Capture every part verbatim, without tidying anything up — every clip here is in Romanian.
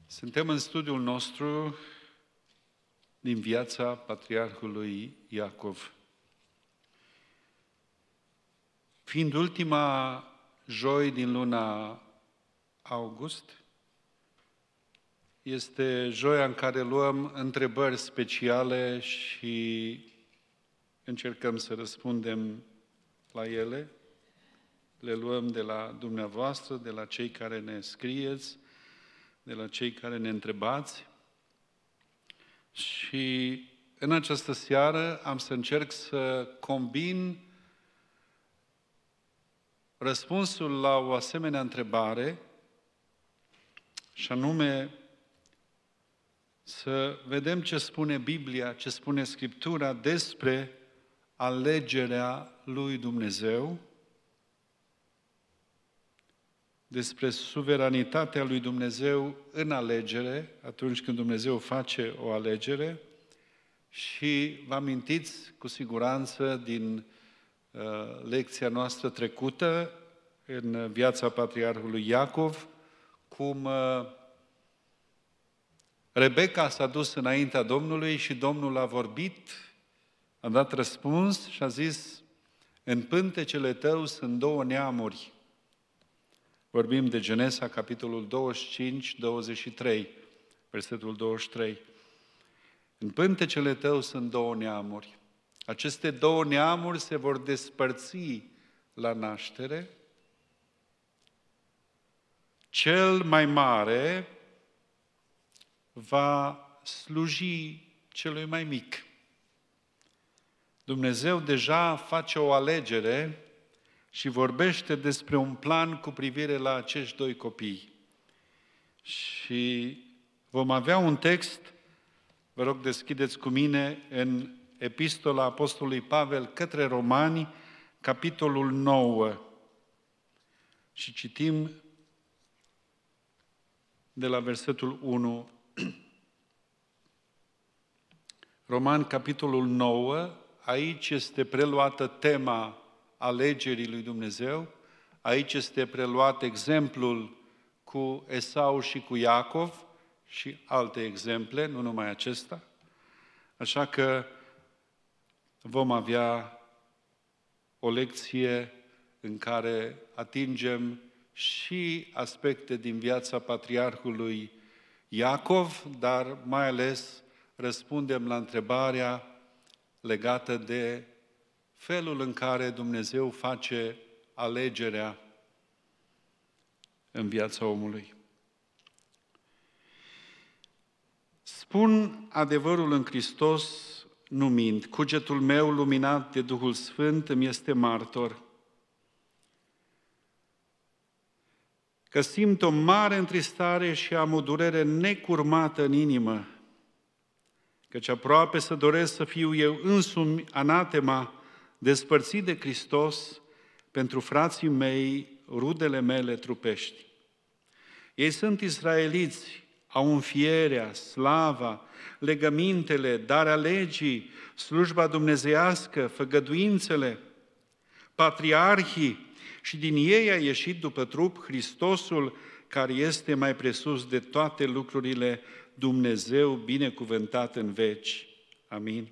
Suntem în studiul nostru din viața Patriarhului Iacov. Fiind ultima joi din luna august, este joia în care luăm întrebări speciale și încercăm să răspundem la ele. Le luăm de la dumneavoastră, de la cei care ne scrieți, de la cei care ne întrebați. Și în această seară am să încerc să combin răspunsul la o asemenea întrebare, și anume să vedem ce spune Biblia, ce spune Scriptura despre alegerea lui Dumnezeu, despre suveranitatea lui Dumnezeu în alegere, atunci când Dumnezeu face o alegere. Și vă amintiți cu siguranță din uh, lecția noastră trecută, în viața Patriarhului Iacov, cum uh, Rebecca s-a dus înaintea Domnului și Domnul a vorbit, a dat răspuns și a zis: în pântecele tău sunt două neamuri. Vorbim de Genesa, capitolul douăzeci și cinci, douăzeci și trei, versetul douăzeci și trei. În pântecele tău sunt două neamuri. Aceste două neamuri se vor despărți la naștere. Cel mai mare va sluji celui mai mic. Dumnezeu deja face o alegere și vorbește despre un plan cu privire la acești doi copii. Și vom avea un text, vă rog deschideți cu mine, în Epistola Apostolului Pavel către Romani, capitolul nouă. Și citim de la versetul unu. Romani, capitolul nouă, aici este preluată tema alegerii lui Dumnezeu, aici este preluat exemplul cu Esau și cu Iacov și alte exemple, nu numai acesta. Așa că vom avea o lecție în care atingem și aspecte din viața Patriarhului Iacov, dar mai ales răspundem la întrebarea legată de felul în care Dumnezeu face alegerea în viața omului. Spun adevărul în Hristos, nu mint. Cugetul meu, luminat de Duhul Sfânt, îmi este martor că simt o mare întristare și am o durere necurmată în inimă, căci aproape să doresc să fiu eu însumi anatema, despărțit de Hristos pentru frații mei, rudele mele trupești. Ei sunt israeliți, au înfierea, slava, legămintele, darea legii, slujba dumnezeiască, făgăduințele, patriarhii, și din ei a ieșit după trup Hristosul, care este mai presus de toate lucrurile, Dumnezeu binecuvântat în veci. Amin.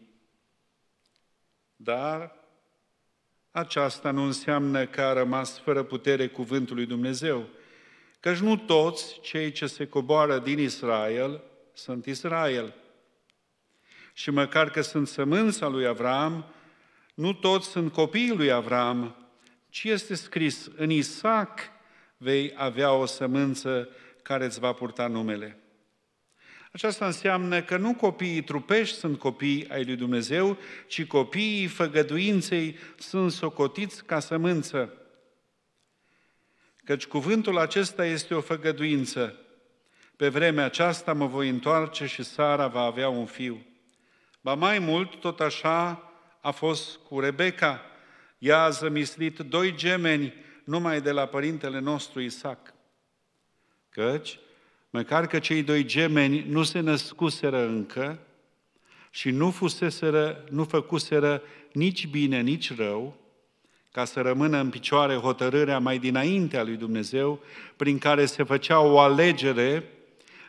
Dar aceasta nu înseamnă că a rămas fără putere cuvântul lui Dumnezeu, căci nu toți cei ce se coboară din Israel sunt Israel. Și măcar că sunt sămânța lui Avram, nu toți sunt copiii lui Avram, ci este scris: în Isaac vei avea o sămânță care îți va purta numele. Aceasta înseamnă că nu copiii trupești sunt copii ai lui Dumnezeu, ci copiii făgăduinței sunt socotiți ca sămânță. Căci cuvântul acesta este o făgăduință. Pe vremea aceasta mă voi întoarce și Sara va avea un fiu. Ba mai mult, tot așa a fost cu Rebecca. Ea a zămislit doi gemeni numai de la părintele nostru Isaac. Căci măcar că cei doi gemeni nu se născuseră încă și nu fuseseră, nu făcuseră nici bine, nici rău, ca să rămână în picioare hotărârea mai dinaintea lui Dumnezeu, prin care se făcea o alegere,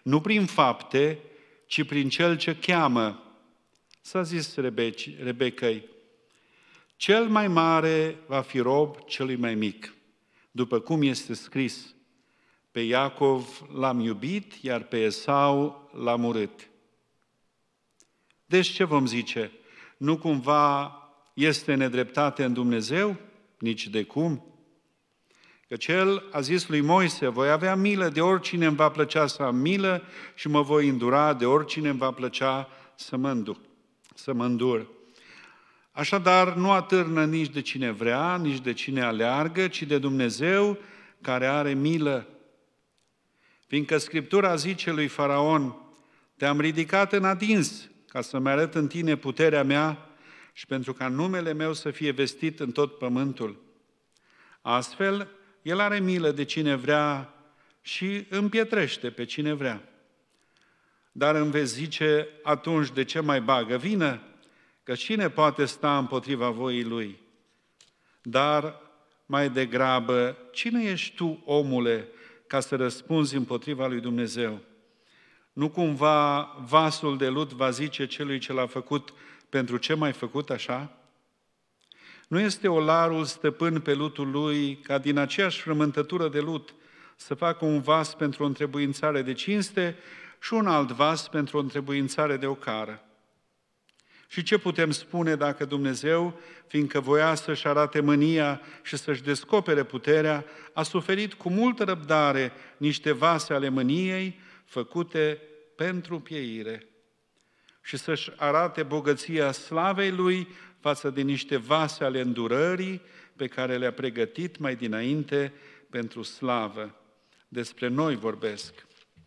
nu prin fapte, ci prin Cel ce cheamă. S-a zis Rebeci, Rebecăi, cel mai mare va fi rob celui mai mic, după cum este scris, pe Iacov l-am iubit, iar pe Esau l-am urât. Deci ce vom zice? Nu cumva este nedreptate în Dumnezeu? Nici de cum. Căci El a zis lui Moise, voi avea milă de oricine îmi va plăcea să am milă și mă voi îndura de oricine îmi va plăcea să mă îndur. Să mă îndur. Așadar, nu atârnă nici de cine vrea, nici de cine aleargă, ci de Dumnezeu care are milă. Fiindcă Scriptura zice lui Faraon, te-am ridicat în adins ca să-mi arăt în tine puterea mea și pentru ca numele meu să fie vestit în tot pământul. Astfel, El are milă de cine vrea și împietrește pe cine vrea. Dar îmi vezi zice, atunci de ce mai bagă vină? Că cine poate sta împotriva voii Lui? Dar mai degrabă, cine ești tu, omule, ca să răspunzi împotriva lui Dumnezeu? Nu cumva vasul de lut va zice celui ce l-a făcut, pentru ce m-ai făcut așa? Nu este olarul stăpân pe lutul lui ca din aceeași frământătură de lut să facă un vas pentru o întrebuințare de cinste și un alt vas pentru o întrebuințare de ocară. Și ce putem spune dacă Dumnezeu, fiindcă voia să-și arate mânia și să-și descopere puterea, a suferit cu multă răbdare niște vase ale mâniei făcute pentru pieire și să-și arate bogăția slavei Lui față de niște vase ale îndurării pe care le-a pregătit mai dinainte pentru slavă. Despre noi vorbesc.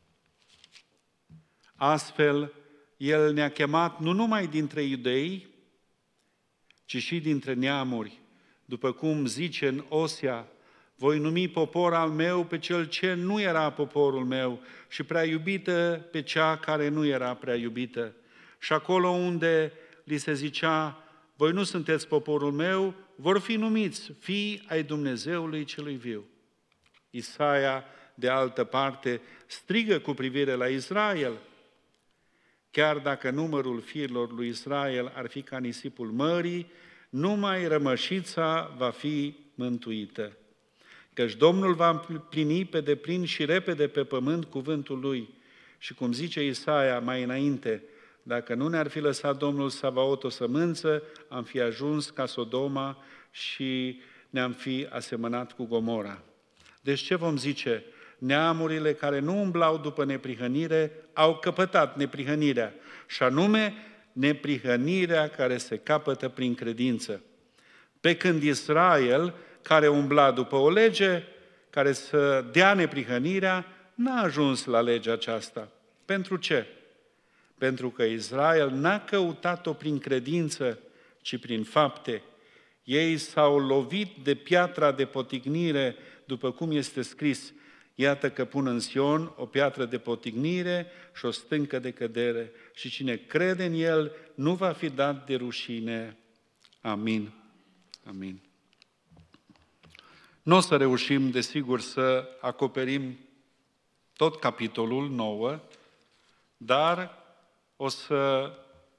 Astfel, El ne-a chemat nu numai dintre iudei, ci și dintre neamuri, după cum zice în Osea, voi numi popor al meu pe cel ce nu era poporul meu și prea iubită pe cea care nu era prea iubită. Și acolo unde li se zicea, voi nu sunteți poporul meu, vor fi numiți fii ai Dumnezeului celui viu. Isaia, de altă parte, strigă cu privire la Israel, chiar dacă numărul fiilor lui Israel ar fi ca nisipul mării, numai rămășița va fi mântuită. Căci Domnul va împlini pe deplin și repede pe pământ cuvântul Lui. Și cum zice Isaia mai înainte, dacă nu ne-ar fi lăsat Domnul Savaot o sămânță, am fi ajuns ca Sodoma și ne-am fi asemănat cu Gomora. Deci ce vom zice? Neamurile care nu umblau după neprihănire au căpătat neprihănirea, și anume neprihănirea care se capătă prin credință. Pe când Israel, care umbla după o lege care să dea neprihănirea, n-a ajuns la legea aceasta. Pentru ce? Pentru că Israel n-a căutat-o prin credință, ci prin fapte. Ei s-au lovit de piatra de potignire, după cum este scris, iată că pun în Sion o piatră de potignire și o stâncă de cădere și cine crede în El nu va fi dat de rușine. Amin. Amin. Nu o să reușim, desigur, să acoperim tot capitolul nouă, dar o să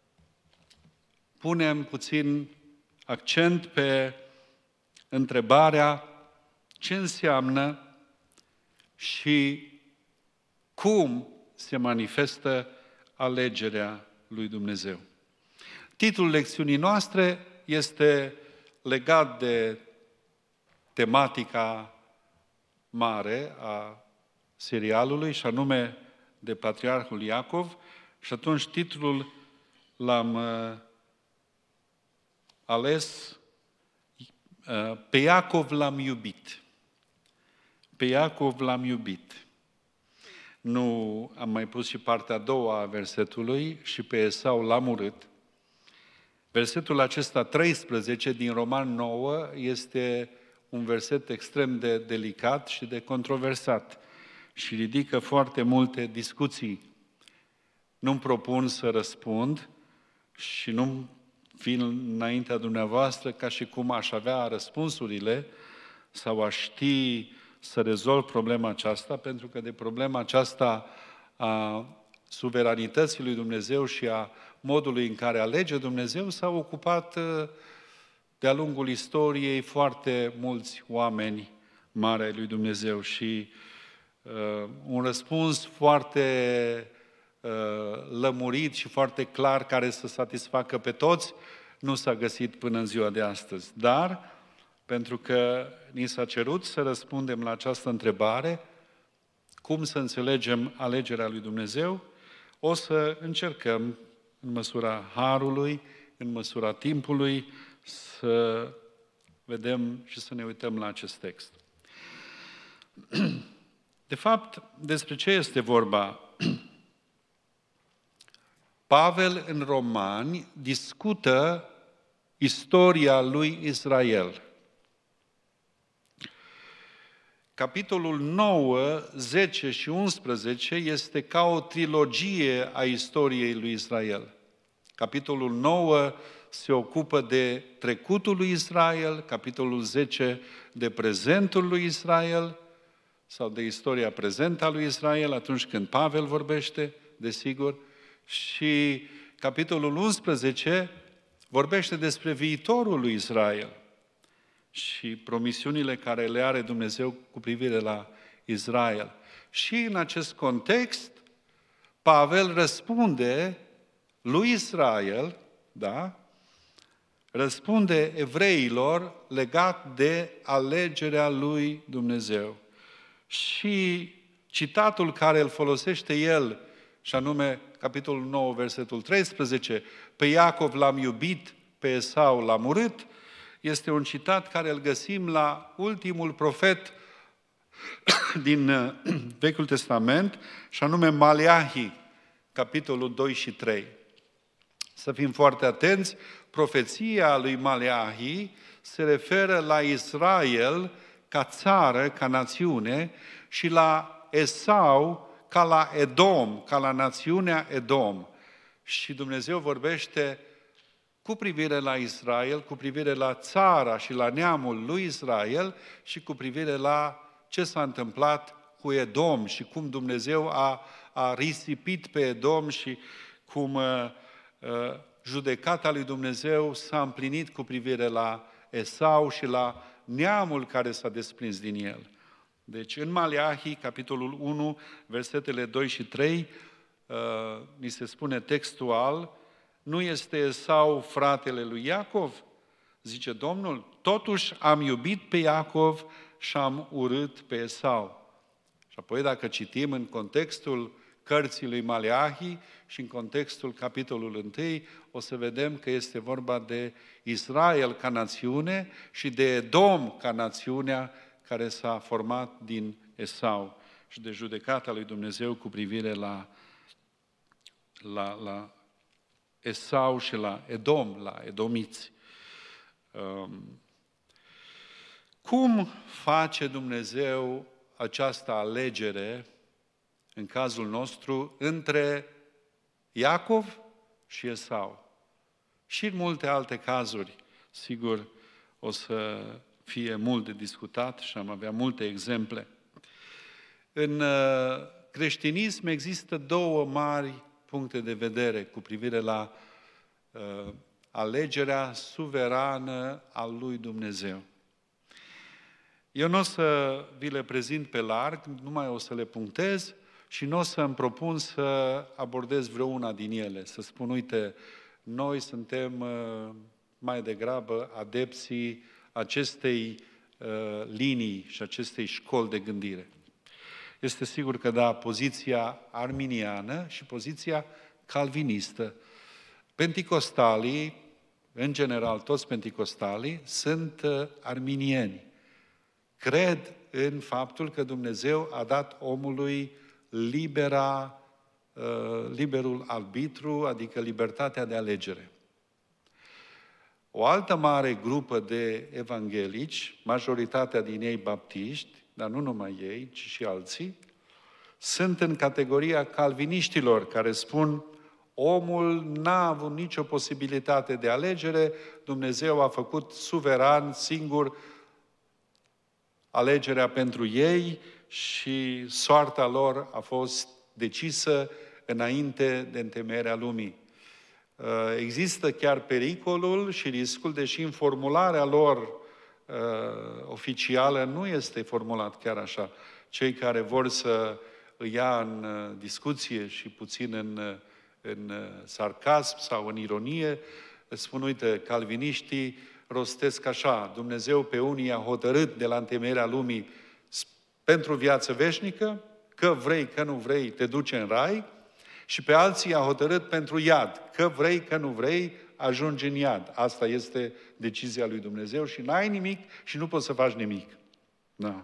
punem puțin accent pe întrebarea ce înseamnă și cum se manifestă alegerea lui Dumnezeu. Titlul lecțiunii noastre este legat de tematica mare a serialului, și anume de Patriarhul Iacov, și atunci titlul l-am uh, ales uh, Pe Iacov l-am iubit. Pe Iacov l-am iubit. Nu am mai pus și partea a doua a versetului, și pe Esau l-am urât. Versetul acesta treisprezece din Roman nouă este un verset extrem de delicat și de controversat și ridică foarte multe discuții. Nu-mi propun să răspund și nu vin înaintea dumneavoastră ca și cum aș avea răspunsurile sau aș ști să rezolv problema aceasta, pentru că de problema aceasta a suveranității lui Dumnezeu și a modului în care alege Dumnezeu, s-au ocupat de-a lungul istoriei foarte mulți oameni mari ai lui Dumnezeu și uh, un răspuns foarte uh, lămurit și foarte clar care să satisfacă pe toți nu s-a găsit până în ziua de astăzi. Dar, pentru că ni s-a cerut să răspundem la această întrebare, cum să înțelegem alegerea lui Dumnezeu, o să încercăm, în măsura harului, în măsura timpului, să vedem și să ne uităm la acest text. De fapt, despre ce este vorba? Pavel în Romani discută istoria lui Israel. Capitolul nouă, zece și unsprezece este ca o trilogie a istoriei lui Israel. Capitolul nouă se ocupă de trecutul lui Israel, capitolul zece de prezentul lui Israel, sau de istoria prezentă a lui Israel, atunci când Pavel vorbește, desigur, și capitolul unsprezece vorbește despre viitorul lui Israel și promisiunile care le are Dumnezeu cu privire la Israel. Și în acest context, Pavel răspunde lui Israel, da? Răspunde evreilor legat de alegerea lui Dumnezeu. Și citatul care îl folosește el, și anume capitolul nouă, versetul treisprezece, pe Iacov l-am iubit, pe Esau l-am urât, este un citat care îl găsim la ultimul profet din Vechiul Testament, și anume Maleahi, capitolul doi și trei. Să fim foarte atenți, profeția lui Maleahi se referă la Israel ca țară, ca națiune, și la Esau ca la Edom, ca la națiunea Edom. Și Dumnezeu vorbește cu privire la Israel, cu privire la țara și la neamul lui Israel și cu privire la ce s-a întâmplat cu Edom și cum Dumnezeu a, a risipit pe Edom și cum uh, uh, judecata lui Dumnezeu s-a împlinit cu privire la Esau și la neamul care s-a desprins din el. Deci în Maleahi, capitolul unu, versetele doi și trei, uh, ni se spune textual: nu este Esau fratele lui Iacov? Zice Domnul, totuși am iubit pe Iacov și am urât pe Esau. Și apoi dacă citim în contextul cărții lui Maleahi și în contextul capitolului unu, o să vedem că este vorba de Israel ca națiune și de Edom ca națiunea care s-a format din Esau și de judecata lui Dumnezeu cu privire la, la, la Esau și la Edom, la edomiți. Um, cum face Dumnezeu această alegere, în cazul nostru, între Iacov și Esau? Și în multe alte cazuri, sigur, o să fie mult de discutat și am avea multe exemple. În creștinism există două mari puncte de vedere cu privire la uh, alegerea suverană a lui Dumnezeu. Eu nu o să vi le prezint pe larg, numai o să le punctez și nu o să îmi propun să abordez vreuna din ele, să spun, uite, noi suntem uh, mai degrabă adepții acestei uh, linii și acestei școli de gândire. Este sigur că da, poziția arminiană și poziția calvinistă. Penticostalii, în general toți penticostalii, sunt uh, arminieni. Cred în faptul că Dumnezeu a dat omului libera, uh, liberul arbitru, adică libertatea de alegere. O altă mare grupă de evanghelici, majoritatea din ei baptiști, dar nu numai ei, ci și alții, sunt în categoria calviniștilor, care spun omul n-a avut nicio posibilitate de alegere, Dumnezeu a făcut suveran, singur, alegerea pentru ei și soarta lor a fost decisă înainte de întemeierea lumii. Există chiar pericolul și riscul, deși în formularea lor uh, oficială nu este formulat chiar așa. Cei care vor să îi ia în discuție și puțin în, în sarcasm sau în ironie, spun, uite, calviniștii rostesc așa: Dumnezeu pe unii a hotărât de la întemeierea lumii pentru viață veșnică, că vrei, că nu vrei, te duce în rai, și pe alții a hotărât pentru iad, că vrei, că nu vrei, ajungi în iad. Asta este decizia lui Dumnezeu și n-ai nimic și nu poți să faci nimic. Da.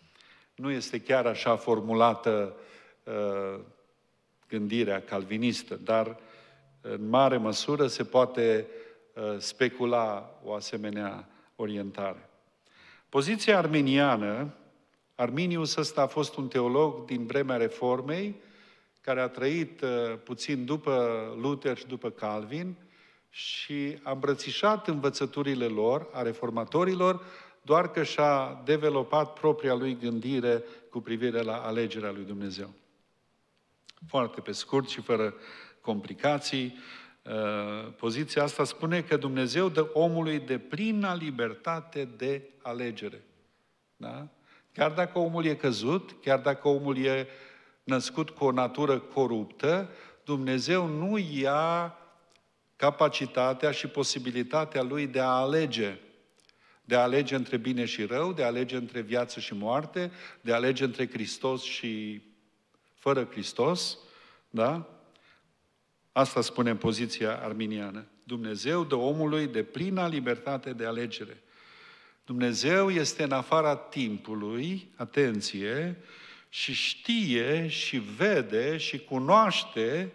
Nu este chiar așa formulată uh, gândirea calvinistă, dar în mare măsură se poate uh, specula o asemenea orientare. Poziția arminiană, Arminius ăsta a fost un teolog din vremea Reformei, care a trăit uh, puțin după Luther și după Calvin și a îmbrățișat învățăturile lor, a reformatorilor, doar că și-a dezvoltat propria lui gândire cu privire la alegerea lui Dumnezeu. Foarte pe scurt și fără complicații, uh, poziția asta spune că Dumnezeu dă omului deplină libertate de alegere. Da? Chiar dacă omul e căzut, chiar dacă omul e născut cu o natură coruptă, Dumnezeu nu ia capacitatea și posibilitatea lui de a alege. De a alege între bine și rău, de a alege între viață și moarte, de a alege între Hristos și fără Hristos. Da? Asta spune în poziția arminiană. Dumnezeu dă omului deplină libertate de alegere. Dumnezeu este în afara timpului, atenție, și știe și vede și cunoaște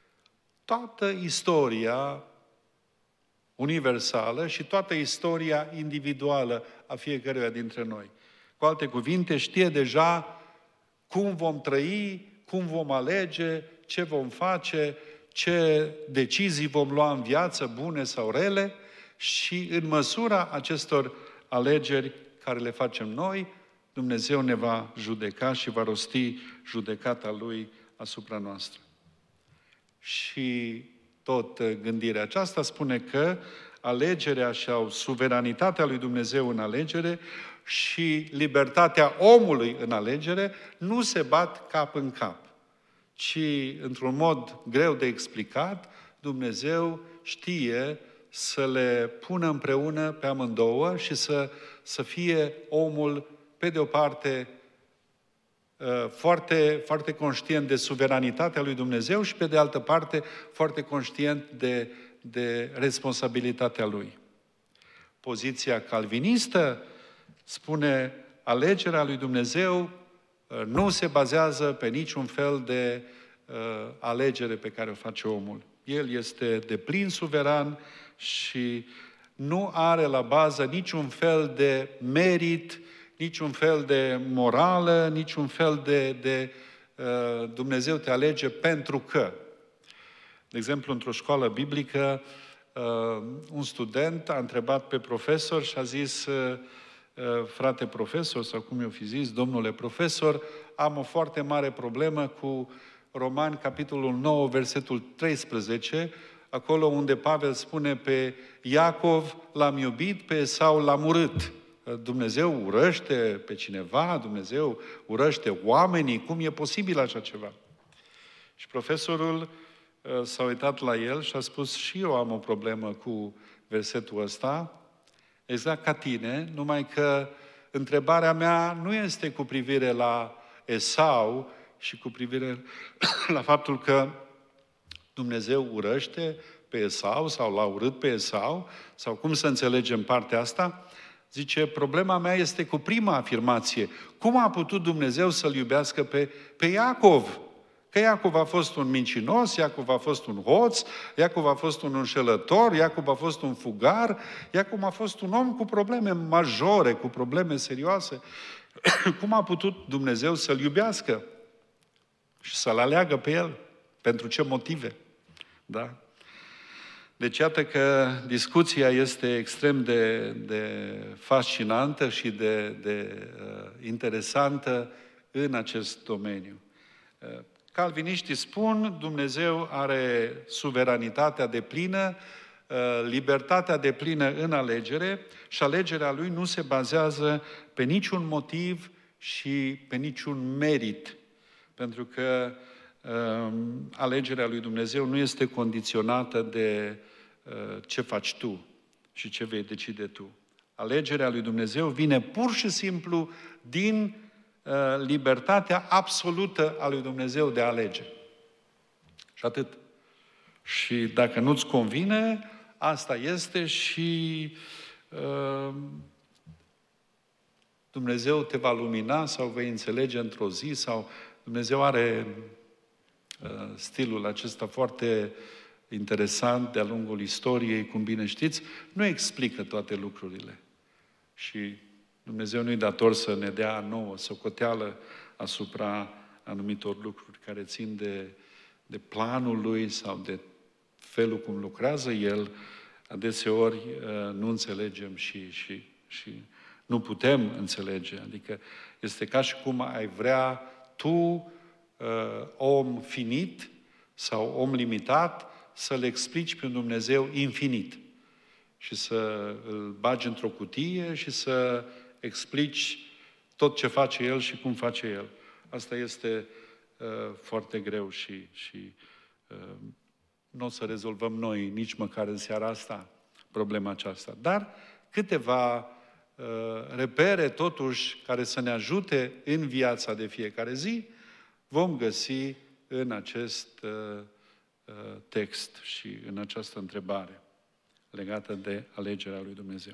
toată istoria universală și toată istoria individuală a fiecăruia dintre noi. Cu alte cuvinte, știe deja cum vom trăi, cum vom alege, ce vom face, ce decizii vom lua în viață, bune sau rele, și în măsura acestor alegeri care le facem noi, Dumnezeu ne va judeca și va rosti judecata Lui asupra noastră. Și tot gândirea aceasta spune că alegerea sau suveranitatea lui Dumnezeu în alegere și libertatea omului în alegere nu se bat cap în cap, ci într-un mod greu de explicat, Dumnezeu știe să le pună împreună pe amândouă și să, să fie omul, pe de o parte, foarte, foarte conștient de suveranitatea lui Dumnezeu și, pe de altă parte, foarte conștient de, de responsabilitatea lui. Poziția calvinistă spune: alegerea lui Dumnezeu nu se bazează pe niciun fel de uh, alegere pe care o face omul. El este deplin suveran și nu are la bază niciun fel de merit, niciun fel de morală, niciun fel de, de uh, Dumnezeu te alege pentru că. De exemplu, într-o școală biblică, uh, un student a întrebat pe profesor și a zis: uh, frate profesor, sau cum i-o fi zis, domnule profesor, am o foarte mare problemă cu Romani, capitolul nouă, versetul treisprezece, acolo unde Pavel spune: pe Iacov l-am iubit, pe Esau l-am urât. Dumnezeu urăște pe cineva? Dumnezeu urăște oamenii? Cum e posibil așa ceva? Și profesorul s-a uitat la el și a spus: și eu am o problemă cu versetul ăsta, exact ca tine, numai că întrebarea mea nu este cu privire la Esau și cu privire la faptul că Dumnezeu urăște pe Esau sau l-a urât pe Esau, sau cum să înțelegem partea asta. Zice, problema mea este cu prima afirmație. Cum a putut Dumnezeu să-l iubească pe, pe Iacov? Că Iacov a fost un mincinos, Iacov a fost un hoț, Iacov a fost un înșelător, Iacov a fost un fugar, Iacov a fost un om cu probleme majore, cu probleme serioase. Cum a putut Dumnezeu să-l iubească și să-l aleagă pe el? Pentru ce motive? Da? Deci iată că discuția este extrem de, de fascinantă și de, de uh, interesantă în acest domeniu. Uh, Calviniștii spun, Dumnezeu are suveranitatea deplină, libertatea deplină în alegere și alegerea Lui nu se bazează pe niciun motiv și pe niciun merit. Pentru că um, alegerea lui Dumnezeu nu este condiționată de uh, ce faci tu și ce vei decide tu. Alegerea lui Dumnezeu vine pur și simplu din uh, libertatea absolută a lui Dumnezeu de a alege. Și atât. Și dacă nu-ți convine, asta este și uh, Dumnezeu te va lumina sau vei înțelege într-o zi sau Dumnezeu are uh, stilul acesta foarte interesant de-a lungul istoriei, cum bine știți, nu explică toate lucrurile. Și Dumnezeu nu-i dator să ne dea nouă socoteală asupra anumitor lucruri care țin de, de planul Lui sau de felul cum lucrează El. Adeseori uh, nu înțelegem și, și, și nu putem înțelege. Adică este ca și cum ai vrea tu, uh, om finit sau om limitat, să le explici pe un Dumnezeu infinit și să îl bagi într-o cutie și să explici tot ce face El și cum face El. Asta este uh, foarte greu și, și uh, nu o să rezolvăm noi nici măcar în seara asta problema aceasta. Dar câteva uh, repere totuși care să ne ajute în viața de fiecare zi vom găsi în acest uh, uh, text și în această întrebare legată de alegerea lui Dumnezeu.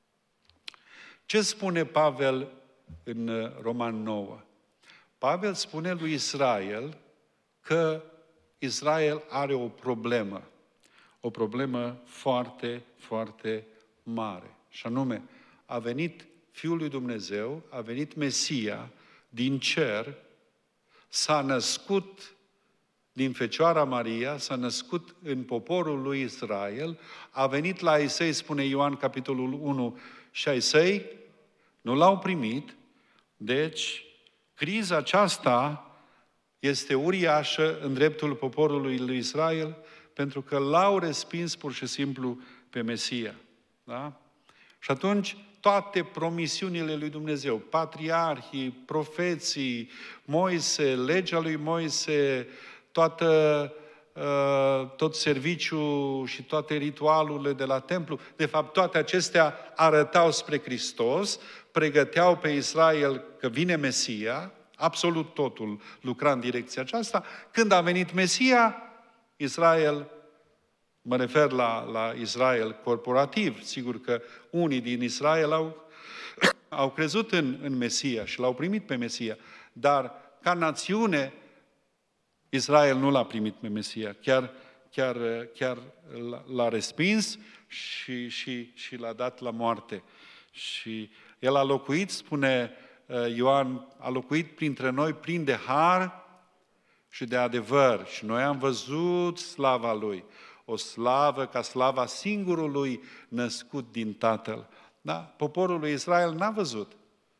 Ce spune Pavel în Roman nouă? Pavel spune lui Israel că Israel are o problemă, o problemă foarte, foarte mare. Și anume, a venit Fiul lui Dumnezeu, a venit Mesia din cer, s-a născut din Fecioara Maria, s-a născut în poporul lui Israel, a venit la ei săi, spune Ioan capitolul unu, și ai săi nu l-au primit. Deci, criza aceasta este uriașă în dreptul poporului lui Israel, pentru că l-au respins pur și simplu pe Mesia. Da? Și atunci, toate promisiunile lui Dumnezeu, patriarhii, profeții, Moise, legea lui Moise, toată, tot serviciul și toate ritualurile de la templu, de fapt toate acestea arătau spre Hristos, pregăteau pe Israel că vine Mesia, absolut totul lucra în direcția aceasta. Când a venit Mesia, Israel, mă refer la, la Israel corporativ, sigur că unii din Israel au, au crezut în, în Mesia și l-au primit pe Mesia, dar ca națiune, Israel nu l-a primit pe Mesia, chiar, chiar, chiar l-a respins și, și, și l-a dat la moarte. Și el a locuit, spune Ioan, a locuit printre noi plin de har și de adevăr. Și noi am văzut slava Lui, o slavă ca slava singurului născut din Tatăl. Da? Poporul lui Israel n-a văzut.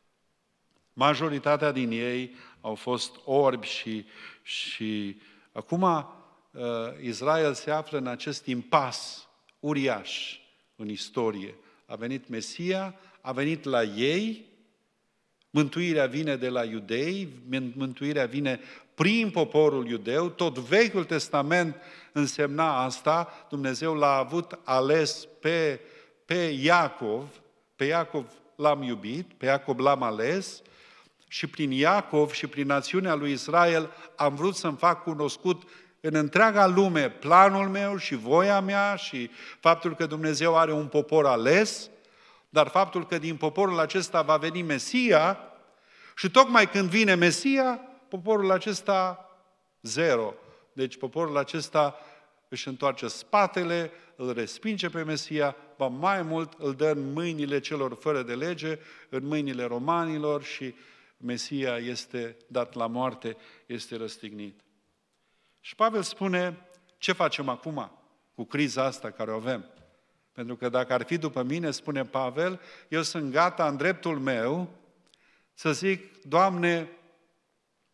Majoritatea din ei au fost orbi și, și acum Israel se află în acest impas uriaș în istorie. A venit Mesia, a venit la ei, mântuirea vine de la iudei, mântuirea vine prin poporul iudeu, tot Vechiul Testament însemna asta, Dumnezeu l-a avut ales pe, pe Iacov, pe Iacov l-am iubit, pe Iacov l-am ales și prin Iacov și prin națiunea lui Israel am vrut să-mi fac cunoscut în întreaga lume planul meu și voia mea și faptul că Dumnezeu are un popor ales, dar faptul că din poporul acesta va veni Mesia și tocmai când vine Mesia, poporul acesta zero. Deci poporul acesta își întoarce spatele, îl respinge pe Mesia, ba mai mult îl dă în mâinile celor fără de lege, în mâinile romanilor și Mesia este dat la moarte, este răstignit. Și Pavel spune, ce facem acum cu criza asta care o avem? Pentru că dacă ar fi după mine, spune Pavel, eu sunt gata în dreptul meu să zic, Doamne,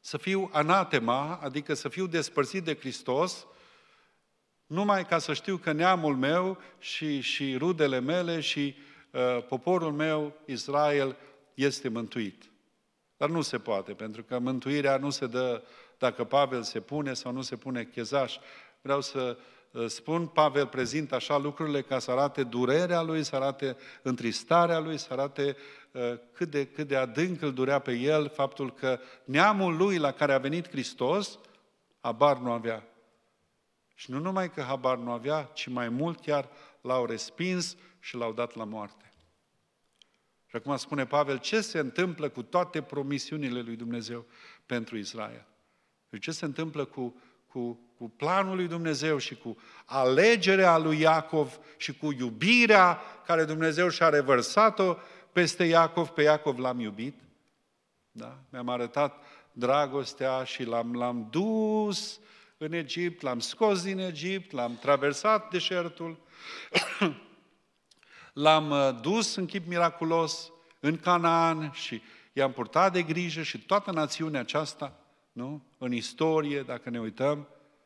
să fiu anatema, adică să fiu despărțit de Hristos, numai ca să știu că neamul meu și, și rudele mele și uh, poporul meu, Israel, este mântuit. Dar nu se poate, pentru că mântuirea nu se dă dacă Pavel se pune sau nu se pune chezaș. Vreau să uh, spun, Pavel prezintă așa lucrurile ca să arate durerea lui, să arate întristarea lui, să arate uh, cât, de, cât de adânc îl durea pe el faptul că neamul lui la care a venit Hristos, habar nu avea. Și nu numai că habar nu avea, ci mai mult chiar l-au respins și l-au dat la moarte. Și acum spune Pavel, ce se întâmplă cu toate promisiunile lui Dumnezeu pentru Israel? Și ce se întâmplă cu, cu, cu planul lui Dumnezeu și cu alegerea lui Iacov și cu iubirea care Dumnezeu și-a revărsat-o peste Iacov, pe Iacov l-am iubit. Da? Mi-am arătat dragostea și l-am, l-am dus în Egipt, l-am scos din Egipt, l-am traversat deșertul, l-am dus în chip miraculos în Canaan și i-am purtat de grijă și toată națiunea aceasta, nu? În istorie, dacă ne uităm,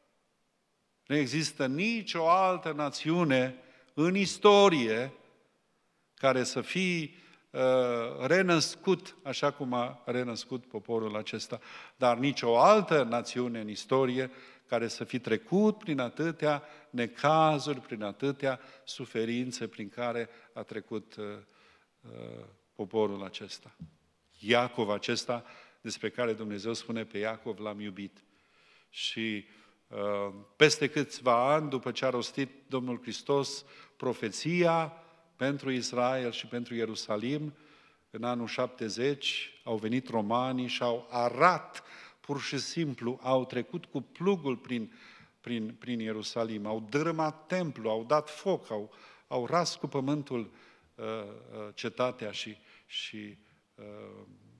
nu există nicio altă națiune în istorie care să fie uh, renăscut așa cum a renăscut poporul acesta, dar nicio altă națiune în istorie care să fi trecut prin atâtea necazuri, prin atâtea suferințe prin care a trecut uh, uh, poporul acesta. Iacov acesta, despre care Dumnezeu spune pe Iacov l-am iubit. Și uh, peste câțiva ani, după ce a rostit Domnul Hristos profeția pentru Israel și pentru Ierusalim, în anul șaptezeci, au venit romanii și au arat, pur și simplu, au trecut cu plugul prin, prin, prin Ierusalim, au dărâmat templul, au dat foc, au, au ras cu pământul uh, uh, cetatea și, și uh,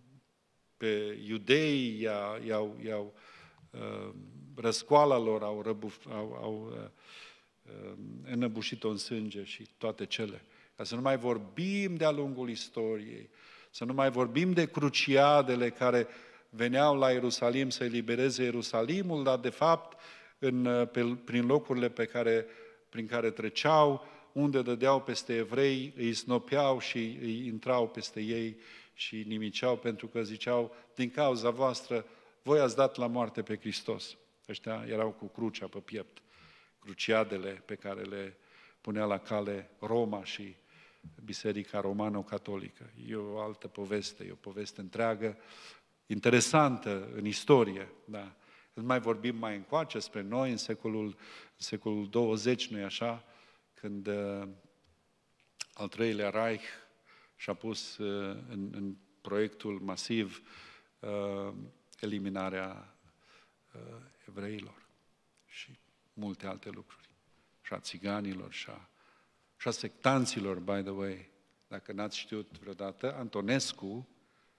pe iudei i-au, i-au, i-au uh, răscoala lor, au, răbuf, au, au uh, uh, înăbușit-o în sânge și toate cele. Ca să nu mai vorbim de-a lungul istoriei, să nu mai vorbim de cruciadele care veneau la Ierusalim să elibereze Ierusalimul, dar de fapt în, pe, prin locurile pe care, prin care treceau, unde dădeau peste evrei, îi snopeau și îi intrau peste ei și nimiceau pentru că ziceau, din cauza voastră, voi ați dat la moarte pe Hristos. Ăștia erau cu crucea pe piept, cruciadele pe care le punea la cale Roma și Biserica Romano-Catolică. E o altă poveste, e o poveste întreagă, interesantă în istorie, da. Nu mai vorbim mai încoace spre noi, în secolul, în secolul douăzeci, nu-i așa? Când uh, al treilea Reich și-a pus uh, în, în proiectul masiv uh, eliminarea uh, evreilor și multe alte lucruri. Și a țiganilor, și a, și a sectanților, by the way. Dacă n-ați știut vreodată, Antonescu,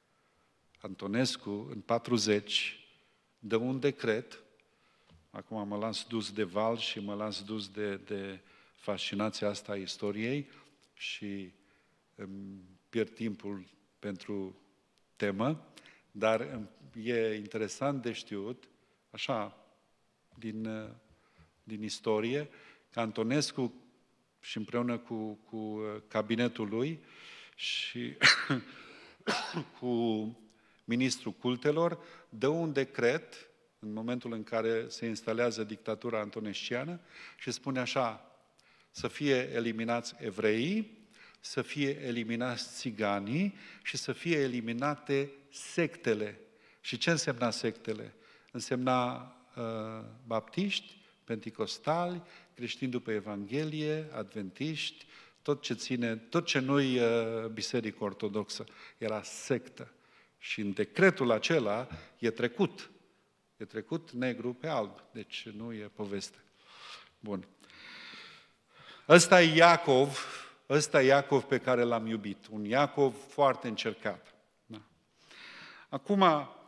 Antonescu, în patruzeci, dă un decret, acum mă las dus de val și mă las dus de, de fascinația asta a istoriei și îmi pierd timpul pentru temă, dar e interesant de știut, așa, din, din istorie, că Antonescu și împreună cu, cu cabinetul lui și cu ministrul cultelor, dă un decret în momentul în care se instalează dictatura antonesciană și spune așa, să fie eliminați evreii, să fie eliminați țiganii și să fie eliminate sectele. Și ce însemna sectele? Însemna uh, baptiști, penticostali, creștini după Evanghelie, adventiști, tot ce ține, tot ce nu-i uh, biserică ortodoxă, era sectă. Și în decretul acela e trecut. E trecut negru pe alb, deci nu e poveste. Bun. Ăsta e Iacov, ăsta e Iacov pe care l-am iubit. Un Iacov foarte încercat. Da. Acum,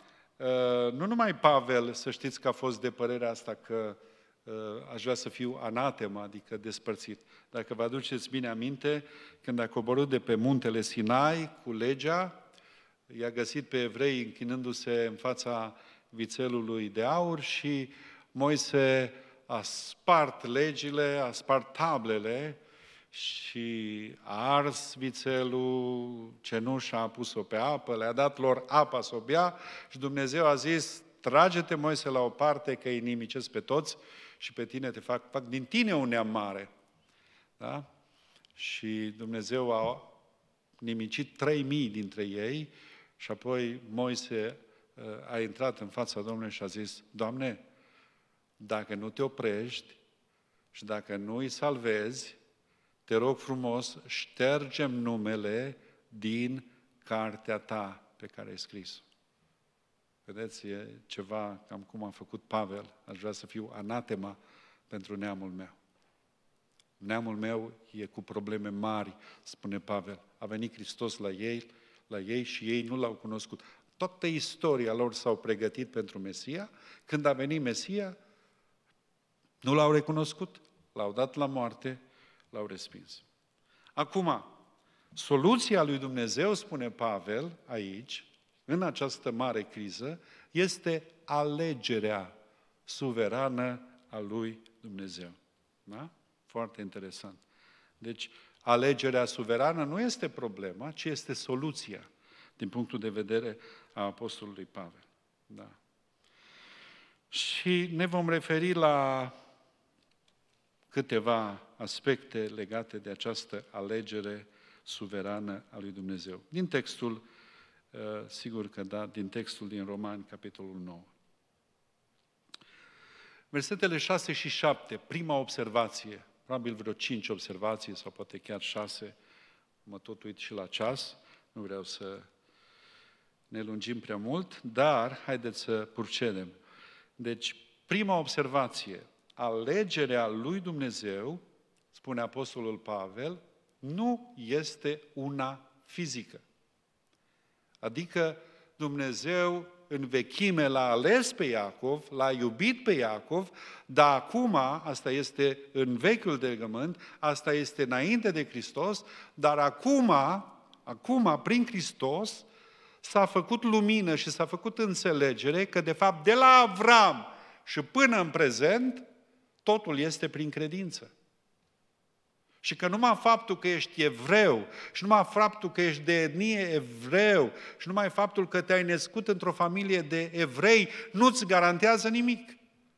nu numai Pavel, să știți că a fost de părerea asta că aș vrea să fiu anatema, adică despărțit. Dacă vă aduceți bine aminte, când a coborât de pe muntele Sinai cu legea, i-a găsit pe evrei închinându-se în fața vițelului de aur și Moise a spart legile, a spart tablele și a ars vițelul, cenușa a pus-o pe apă, le-a dat lor apa să o bea și Dumnezeu a zis, trage-te, Moise, la o parte că îi nimicesc pe toți și pe tine te fac, fac din tine un neam mare. Da? Și Dumnezeu a nimicit trei mii dintre ei și apoi Moise a intrat în fața Domnului și a zis, Doamne, dacă nu te oprești și dacă nu îi salvezi, te rog frumos, ștergem numele din cartea ta pe care ai scris. Vedeți, e ceva cam cum a făcut Pavel. Aș vrea să fiu anatema pentru neamul meu. Neamul meu e cu probleme mari, spune Pavel. A venit Hristos la ei, la ei și ei nu l-au cunoscut. Toată istoria lor s-au pregătit pentru Mesia. Când a venit Mesia, nu l-au recunoscut, l-au dat la moarte, l-au respins. Acum, soluția lui Dumnezeu, spune Pavel aici, în această mare criză, este alegerea suverană a lui Dumnezeu. Da? Foarte interesant. Deci, alegerea suverană nu este problema, ci este soluția, din punctul de vedere a Apostolului Pavel. Da. Și ne vom referi la câteva aspecte legate de această alegere suverană a lui Dumnezeu. Din textul, sigur că da, din textul din Romani, capitolul nouă. Versetele șase și șapte, prima observație, probabil vreo cinci observații sau poate chiar șase, mă tot uit și la ceas, nu vreau să ne lungim prea mult, dar haideți să procedem. Deci, prima observație, alegerea lui Dumnezeu, spune Apostolul Pavel, nu este una fizică. Adică Dumnezeu în vechime l-a ales pe Iacov, l-a iubit pe Iacov, dar acum, asta este în Vechiul Legământ, asta este înainte de Hristos, dar acum, acum, prin Hristos, s-a făcut lumină și s-a făcut înțelegere că, de fapt, de la Avram și până în prezent, totul este prin credință. Și că numai faptul că ești evreu și numai faptul că ești de etnie evreu și numai faptul că te-ai născut într-o familie de evrei nu-ți garantează nimic.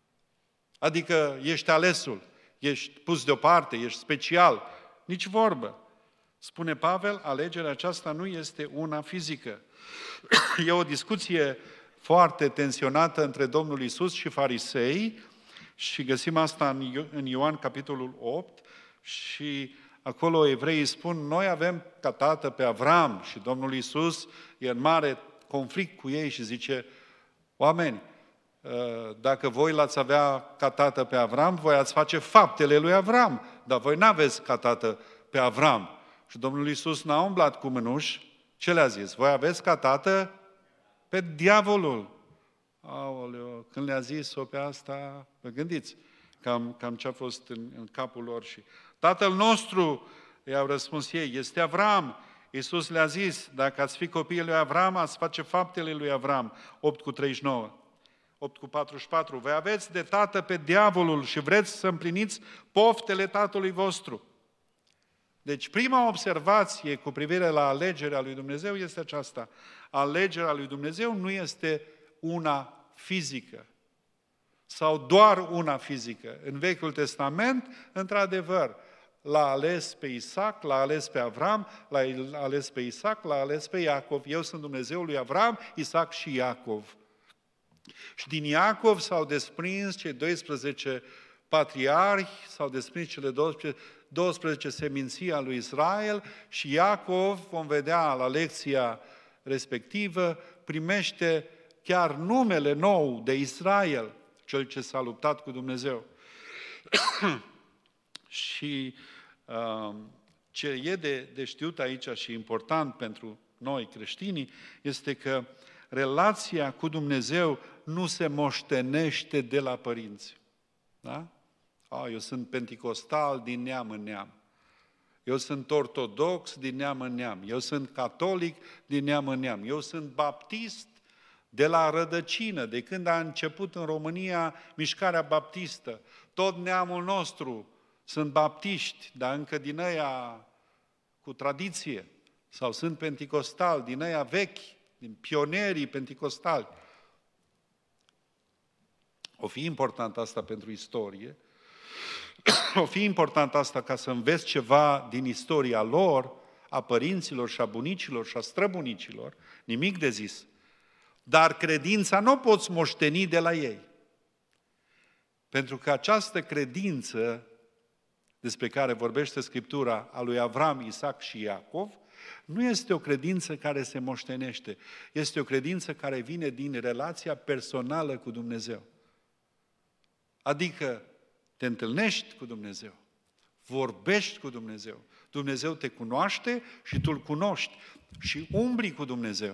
Adică ești alesul, ești pus deoparte, ești special. Nici vorbă. Spune Pavel, alegerea aceasta nu este una fizică. E o discuție foarte tensionată între Domnul Iisus și farisei și găsim asta în Ioan, capitolul opt, și acolo evreii spun, noi avem ca tată pe Avram și Domnul Iisus e în mare conflict cu ei și zice, oameni, dacă voi l-ați avea ca tată pe Avram, voi ați face faptele lui Avram, dar voi n-aveți ca tată pe Avram. Și Domnul Iisus n-a umblat cu mânuși, ce le-a zis? Voi aveți ca tată pe diavolul. Aoleu, când le-a zis-o pe asta, vă gândiți, cam, cam ce a fost în, în capul lor. Și tatăl nostru, i-au răspuns ei, este Avram. Iisus le-a zis, dacă ați fi copiii lui Avram, ați face faptele lui Avram. opt cu treizeci și nouă. opt cu patruzeci și patru. Voi aveți de tată pe diavolul și vreți să împliniți poftele tatălui vostru. Deci prima observație cu privire la alegerea lui Dumnezeu este aceasta. Alegerea lui Dumnezeu nu este una fizică sau doar una fizică. În Vechiul Testament, într-adevăr, l-a ales pe Isaac, l-a ales pe Avram, l-a ales pe Isaac, l-a ales pe Iacov. Eu sunt Dumnezeul lui Avram, Isaac și Iacov. Și din Iacov s-au desprins cei doisprezece patriarhi, s-au desprins cele douăsprezece seminții al lui Israel și Iacov, vom vedea la lecția respectivă, primește chiar numele nou de Israel, cel ce s-a luptat cu Dumnezeu. Și uh, ce e de, de știut aici și important pentru noi creștinii este că relația cu Dumnezeu nu se moștenește de la părinți. Da? A, eu sunt penticostal din neam în neam. Eu sunt ortodox din neam în neam. Eu sunt catolic din neam în neam. Eu sunt baptist de la rădăcină, de când a început în România mișcarea baptistă. Tot neamul nostru sunt baptiști, dar încă din ăia cu tradiție, sau sunt penticostali, din ăia vechi, din pionierii penticostali. O fi important asta pentru istorie, o fi important asta ca să înveți ceva din istoria lor, a părinților și a bunicilor și a străbunicilor, nimic de zis. Dar credința nu o poți moșteni de la ei. Pentru că această credință despre care vorbește Scriptura a lui Avram, Isaac și Iacov, nu este o credință care se moștenește. Este o credință care vine din relația personală cu Dumnezeu. Adică te întâlnești cu Dumnezeu, vorbești cu Dumnezeu. Dumnezeu te cunoaște și tu îl cunoști și umbli cu Dumnezeu.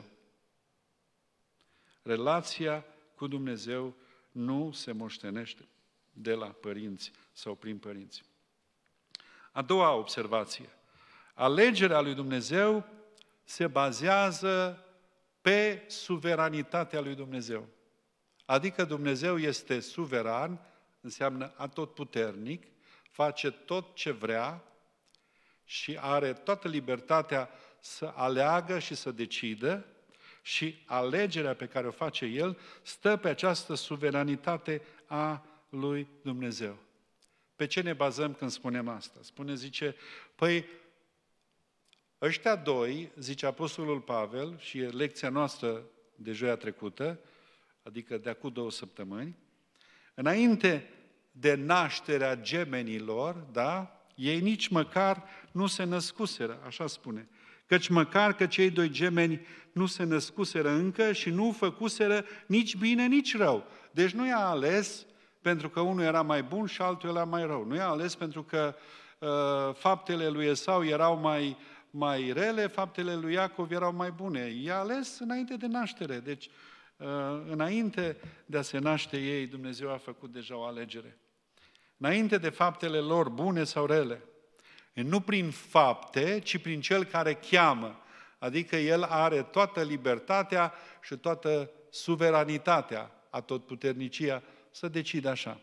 Relația cu Dumnezeu nu se moștenește de la părinți sau prin părinți. A doua observație. Alegerea lui Dumnezeu se bazează pe suveranitatea lui Dumnezeu. Adică Dumnezeu este suveran, înseamnă atotputernic, face tot ce vrea și are toată libertatea să aleagă și să decidă și alegerea pe care o face El stă pe această suveranitate a lui Dumnezeu. Pe ce ne bazăm când spunem asta? Spune, zice, păi ăștia doi, zice Apostolul Pavel, și e lecția noastră de joia trecută, adică de acum două săptămâni, înainte de nașterea gemenilor, da, ei nici măcar nu se născuseră, așa spune. Căci măcar că cei doi gemeni nu se născuseră încă și nu făcuseră nici bine, nici rău. Deci nu i-a ales pentru că unul era mai bun și altul era mai rău. Nu i-a ales pentru că uh, faptele lui Esau erau mai, mai rele, faptele lui Iacov erau mai bune. I-a ales înainte de naștere. Deci, uh, înainte de a se naște ei, Dumnezeu a făcut deja o alegere. Înainte de faptele lor bune sau rele. Nu prin fapte, ci prin Cel care cheamă. Adică El are toată libertatea și toată suveranitatea, atotputernicia, să decidă așa.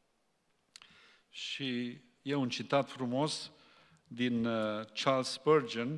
Și e un citat frumos din uh, Charles Spurgeon,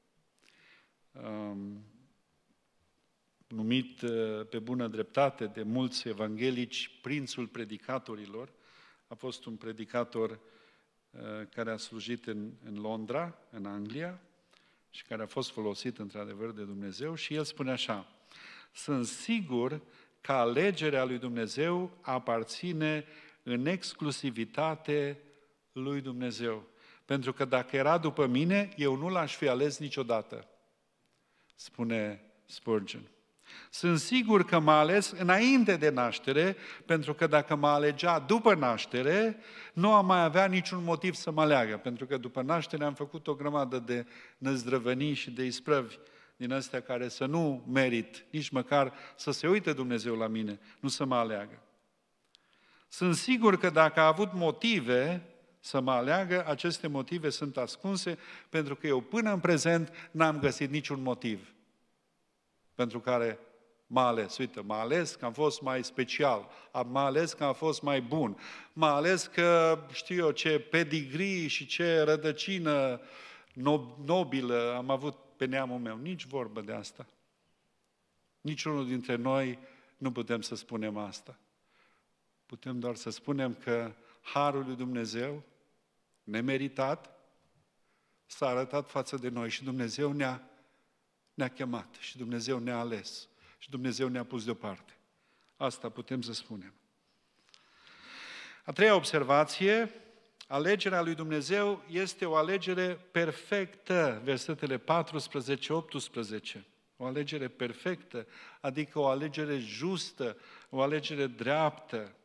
um, numit uh, pe bună dreptate de mulți evanghelici prințul predicatorilor. A fost un predicator uh, care a slujit în, în Londra, în Anglia, și care a fost folosit într-adevăr de Dumnezeu și el spune așa: sunt sigur că alegerea lui Dumnezeu aparține în exclusivitate lui Dumnezeu. Pentru că dacă era după mine, eu nu l-aș fi ales niciodată, spune Spurgeon. Sunt sigur că m-a ales înainte de naștere, pentru că dacă mă alegea după naștere, nu am mai avea niciun motiv să mă aleagă, pentru că după naștere am făcut o grămadă de năzdrăvănii și de isprăvi din astea care să nu merit nici măcar să se uite Dumnezeu la mine, nu să mă aleagă. Sunt sigur că dacă a avut motive să mă aleagă, aceste motive sunt ascunse, pentru că eu până în prezent n-am găsit niciun motiv pentru care m-a ales. Uite, m-a ales că am fost mai special, m-a ales că am fost mai bun, m-a ales că știu eu ce pedigree și ce rădăcină nobilă am avut pe neamul meu. Nici vorbă de asta. Niciunul dintre noi nu putem să spunem asta. Putem doar să spunem că harul lui Dumnezeu, nemeritat, s-a arătat față de noi și Dumnezeu ne-a, ne-a chemat și Dumnezeu ne-a ales și Dumnezeu ne-a pus deoparte. Asta putem să spunem. A treia observație, alegerea lui Dumnezeu este o alegere perfectă, versetele paisprezece optsprezece. O alegere perfectă, adică o alegere justă, o alegere dreaptă.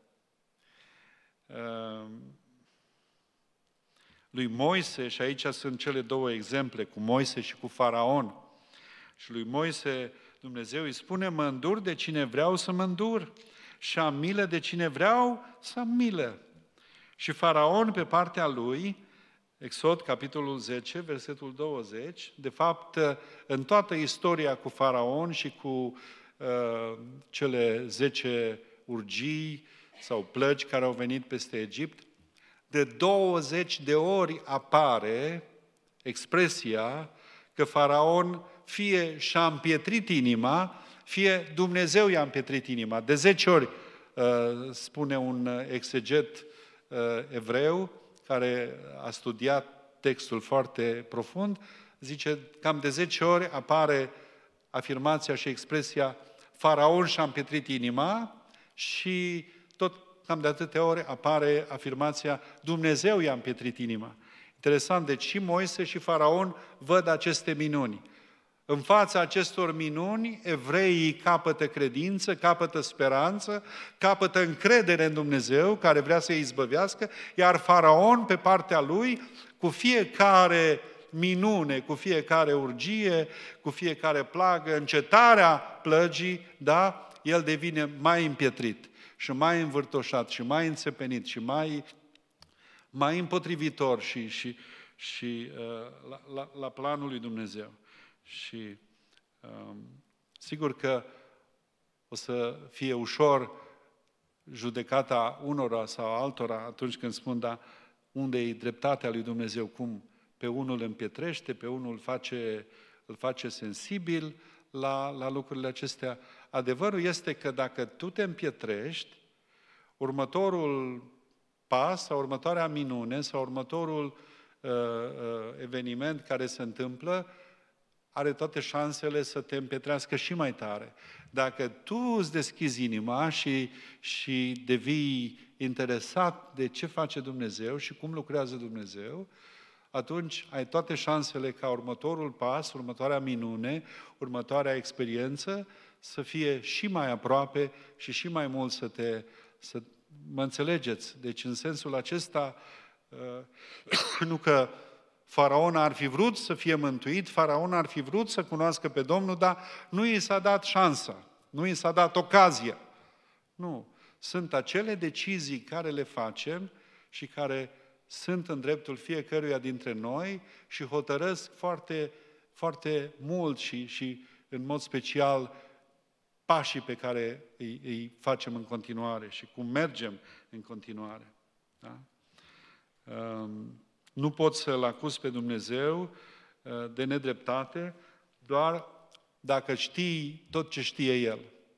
Lui Moise, și aici sunt cele două exemple, cu Moise și cu Faraon. Și lui Moise Dumnezeu îi spune, mă îndur de cine vreau să mă îndur și am milă de cine vreau să am milă. Și Faraon, pe partea lui, Exod, capitolul zece, versetul douăzeci, de fapt, în toată istoria cu Faraon și cu uh, cele zece urgii sau plăgi care au venit peste Egipt, de douăzeci de ori apare expresia că Faraon fie și-a împietrit inima, fie Dumnezeu i-a împietrit inima. De zece ori, spune un exeget evreu, care a studiat textul foarte profund, zice, cam de zece ori apare afirmația și expresia Faraon și-a împietrit inima și tot cam de atâtea ori apare afirmația Dumnezeu i-a împietrit inima. Interesant, deci și Moise și Faraon văd aceste minuni. În fața acestor minuni, evreii capătă credință, capătă speranță, capătă încredere în Dumnezeu, care vrea să-i izbăvească, iar Faraon, pe partea lui, cu fiecare minune, cu fiecare urgie, cu fiecare plagă, încetarea plăgii, da, el devine mai împietrit și mai învârtoșat și mai înțepenit și mai, mai împotrivitor și, și, și uh, la, la, la planul lui Dumnezeu. Și um, sigur că o să fie ușor judecata unora sau altora atunci când spun, da, unde e dreptatea lui Dumnezeu, cum pe unul îl împietrește, pe unul îl face, îl face sensibil la, la lucrurile acestea. Adevărul este că dacă tu te împietrești, următorul pas sau următoarea minune sau următorul uh, uh, eveniment care se întâmplă are toate șansele să te împietrească și mai tare. Dacă tu îți deschizi inima și, și devii interesat de ce face Dumnezeu și cum lucrează Dumnezeu, atunci ai toate șansele ca următorul pas, următoarea minune, următoarea experiență să fie și mai aproape și și mai mult să te... Să, mă înțelegeți? Deci în sensul acesta, nu că Faraon ar fi vrut să fie mântuit, Faraon ar fi vrut să cunoască pe Domnul, dar nu i s-a dat șansa, nu i s-a dat ocazia. Nu. Sunt acele decizii care le facem și care sunt în dreptul fiecăruia dintre noi și hotărăsc foarte, foarte mult și, și în mod special pașii pe care îi, îi facem în continuare și cum mergem în continuare. Da? Um, Nu poți să-L acuzi pe Dumnezeu de nedreptate doar dacă știi tot ce știe El.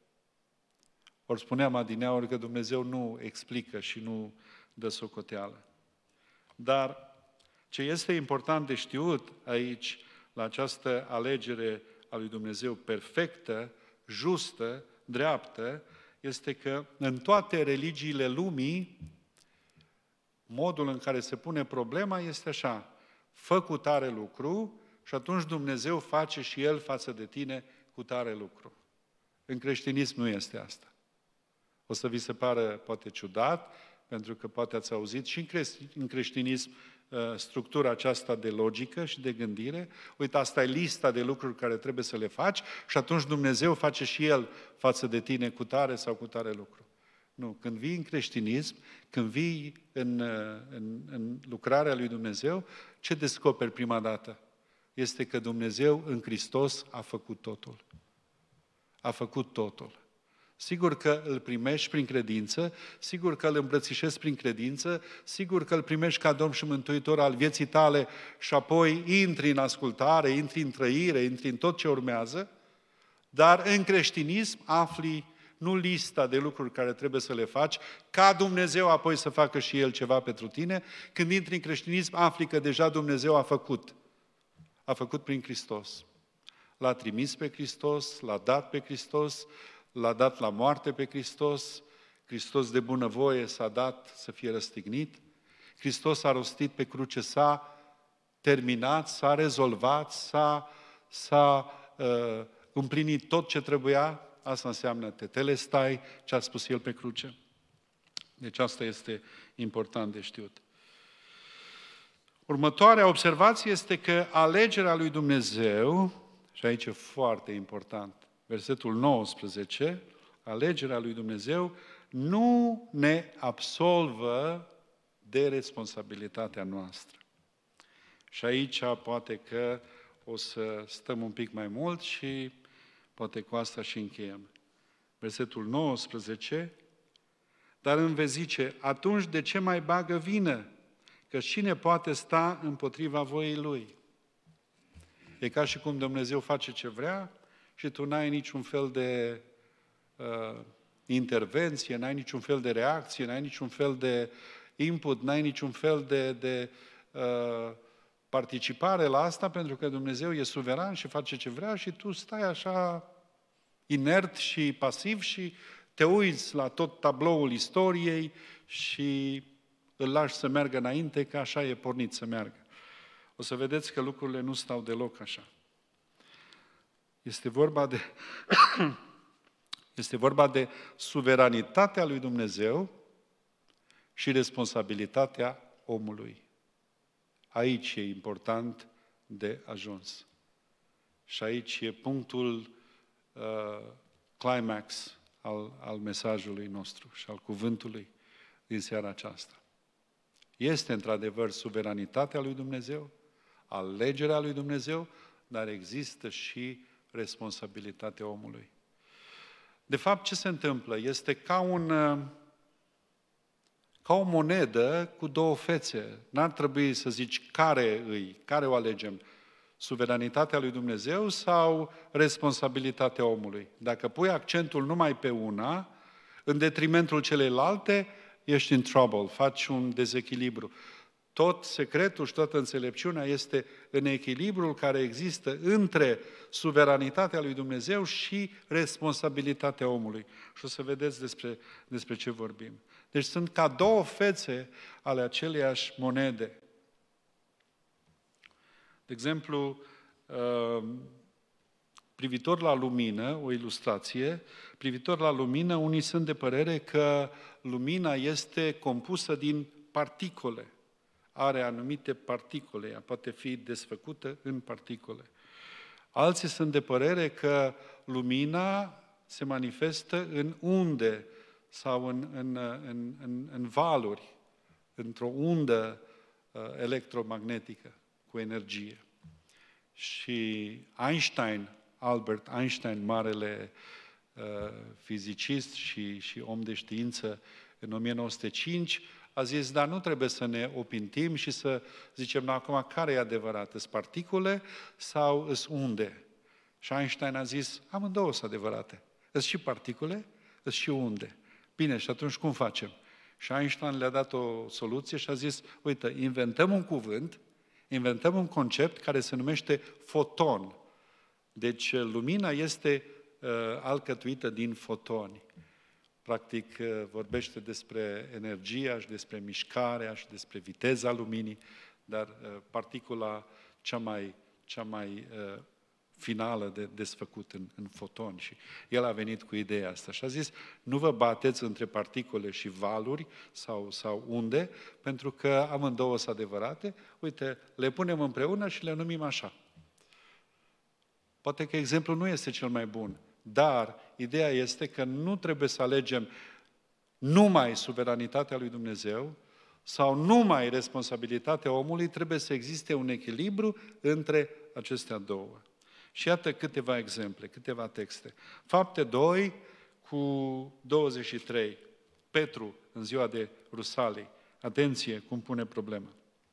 Ori spuneam adineauri că Dumnezeu nu explică și nu dă socoteală. Dar ce este important de știut aici, la această alegere a lui Dumnezeu perfectă, justă, dreaptă, este că în toate religiile lumii, modul în care se pune problema este așa: fă cu tare lucru și atunci Dumnezeu face și El față de tine cu tare lucru. În creștinism nu este asta. O să vi se pară poate ciudat, pentru că poate ați auzit și în creștinism structura aceasta de logică și de gândire. Uite, asta e lista de lucruri care trebuie să le faci și atunci Dumnezeu face și El față de tine cu tare sau cu tare lucru. Nu, când vii în creștinism, când vii în, în, în lucrarea lui Dumnezeu, ce descoperi prima dată? Este că Dumnezeu în Hristos a făcut totul. A făcut totul. Sigur că îl primești prin credință, sigur că îl îmbrățișezi prin credință, sigur că îl primești ca Domn și Mântuitor al vieții tale și apoi intri în ascultare, intri în trăire, intri în tot ce urmează, dar în creștinism afli nu lista de lucruri care trebuie să le faci, ca Dumnezeu apoi să facă și El ceva pentru tine. Când intri în creștinism, afli că deja Dumnezeu a făcut. A făcut prin Hristos. L-a trimis pe Hristos, L-a dat pe Hristos, L-a dat la moarte pe Hristos, Hristos de bunăvoie s-a dat să fie răstignit, Hristos a rostit pe cruce, s-a terminat, s-a rezolvat, s-a, s-a uh, împlinit tot ce trebuia. Asta înseamnă tetelestai, ce a spus El pe cruce. Deci asta este important de știut. Următoarea observație este că alegerea lui Dumnezeu, și aici e foarte important, versetul nouăsprezece, alegerea lui Dumnezeu nu ne absolvă de responsabilitatea noastră. Și aici poate că o să stăm un pic mai mult și poate cu asta și încheiem. versetul nouăsprezece, dar îmi vei zice, atunci de ce mai bagă vină? Că cine poate sta împotriva voii Lui? E ca și cum Dumnezeu face ce vrea și tu n-ai niciun fel de uh, intervenție, n-ai niciun fel de reacție, n-ai niciun fel de input, n-ai niciun fel de, de uh, participare la asta, pentru că Dumnezeu e suveran și face ce vrea și tu stai așa inert și pasiv și te uiți la tot tabloul istoriei și îl lași să meargă înainte, că așa e pornit să meargă. O să vedeți că lucrurile nu stau deloc așa. Este vorba de, este vorba de suveranitatea lui Dumnezeu și responsabilitatea omului. Aici e important de ajuns. Și aici e punctul uh, climax al, al mesajului nostru și al cuvântului din seara aceasta. Este într-adevăr suveranitatea lui Dumnezeu, alegerea lui Dumnezeu, dar există și responsabilitatea omului. De fapt, ce se întâmplă? Este ca un... ca o monedă cu două fețe. N-ar trebui să zici care îi, care o alegem, suveranitatea lui Dumnezeu sau responsabilitatea omului. Dacă pui accentul numai pe una, în detrimentul celelalte, ești in trouble, faci un dezechilibru. Tot secretul și toată înțelepciunea este în echilibrul care există între suveranitatea lui Dumnezeu și responsabilitatea omului. Și o să vedeți despre, despre ce vorbim. Deci sunt ca două fețe ale aceleiași monede. De exemplu, privitor la lumină, o ilustrație, privitor la lumină, unii sunt de părere că lumina este compusă din particule. Are anumite particule, ea poate fi desfăcută în particule. Alții sunt de părere că lumina se manifestă în unde sau în, în, în, în, în valuri, într-o undă uh, electromagnetică cu energie. Și Einstein, Albert Einstein, marele uh, fizicist și, și om de știință, în o mie nouă sute cinci, a zis, dar nu trebuie să ne opintim și să zicem, na, acum, care e adevărat? Sunt particule sau sunt unde? Și Einstein a zis, amândouă sunt adevărate. Sunt și particule, sunt și unde. Bine, și atunci cum facem? Și Einstein le-a dat o soluție și a zis, uite, inventăm un cuvânt, inventăm un concept care se numește foton. Deci lumina este uh, alcătuită din fotoni. Practic uh, vorbește despre energia și despre mișcarea și despre viteza luminii, dar uh, particula cea mai, cea mai uh, finală de desfăcut în, în foton. Și el a venit cu ideea asta și a zis, nu vă bateți între particule și valuri sau, sau unde, pentru că amândouă sunt adevărate, uite, le punem împreună și le numim așa. Poate că exemplul nu este cel mai bun, dar ideea este că nu trebuie să alegem numai suveranitatea lui Dumnezeu sau numai responsabilitatea omului, trebuie să existe un echilibru între acestea două. Și iată câteva exemple, câteva texte. Fapte doi cu douăzeci și trei. Petru, în ziua de Rusalii. Atenție cum pune problema.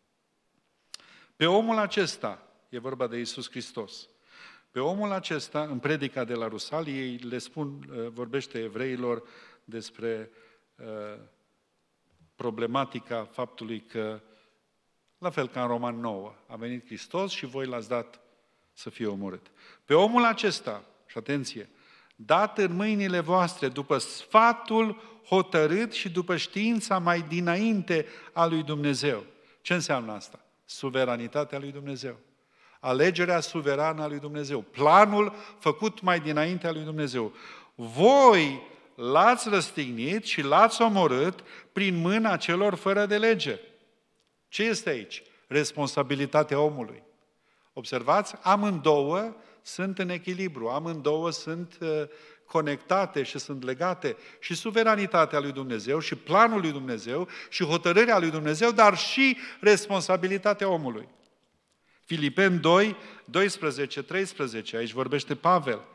Pe omul acesta, e vorba de Iisus Hristos, pe omul acesta, în predica de la Rusalii, ei le spun, vorbește evreilor despre uh, problematica faptului că, la fel ca în Roman nouă, a venit Hristos și voi l-ați dat să fie omorât. Pe omul acesta, și atenție, dat în mâinile voastre după sfatul hotărât și după știința mai dinainte a lui Dumnezeu. Ce înseamnă asta? Suveranitatea lui Dumnezeu. Alegerea suverană a lui Dumnezeu. Planul făcut mai dinainte a lui Dumnezeu. Voi l-ați răstignit și l-ați omorât prin mâna celor fără de lege. Ce este aici? Responsabilitatea omului. Observați, amândouă sunt în echilibru, amândouă sunt uh, conectate și sunt legate și suveranitatea lui Dumnezeu și planul lui Dumnezeu și hotărârea lui Dumnezeu, dar și responsabilitatea omului. Filipeni doi, doisprezece, treisprezece, aici vorbește Pavel.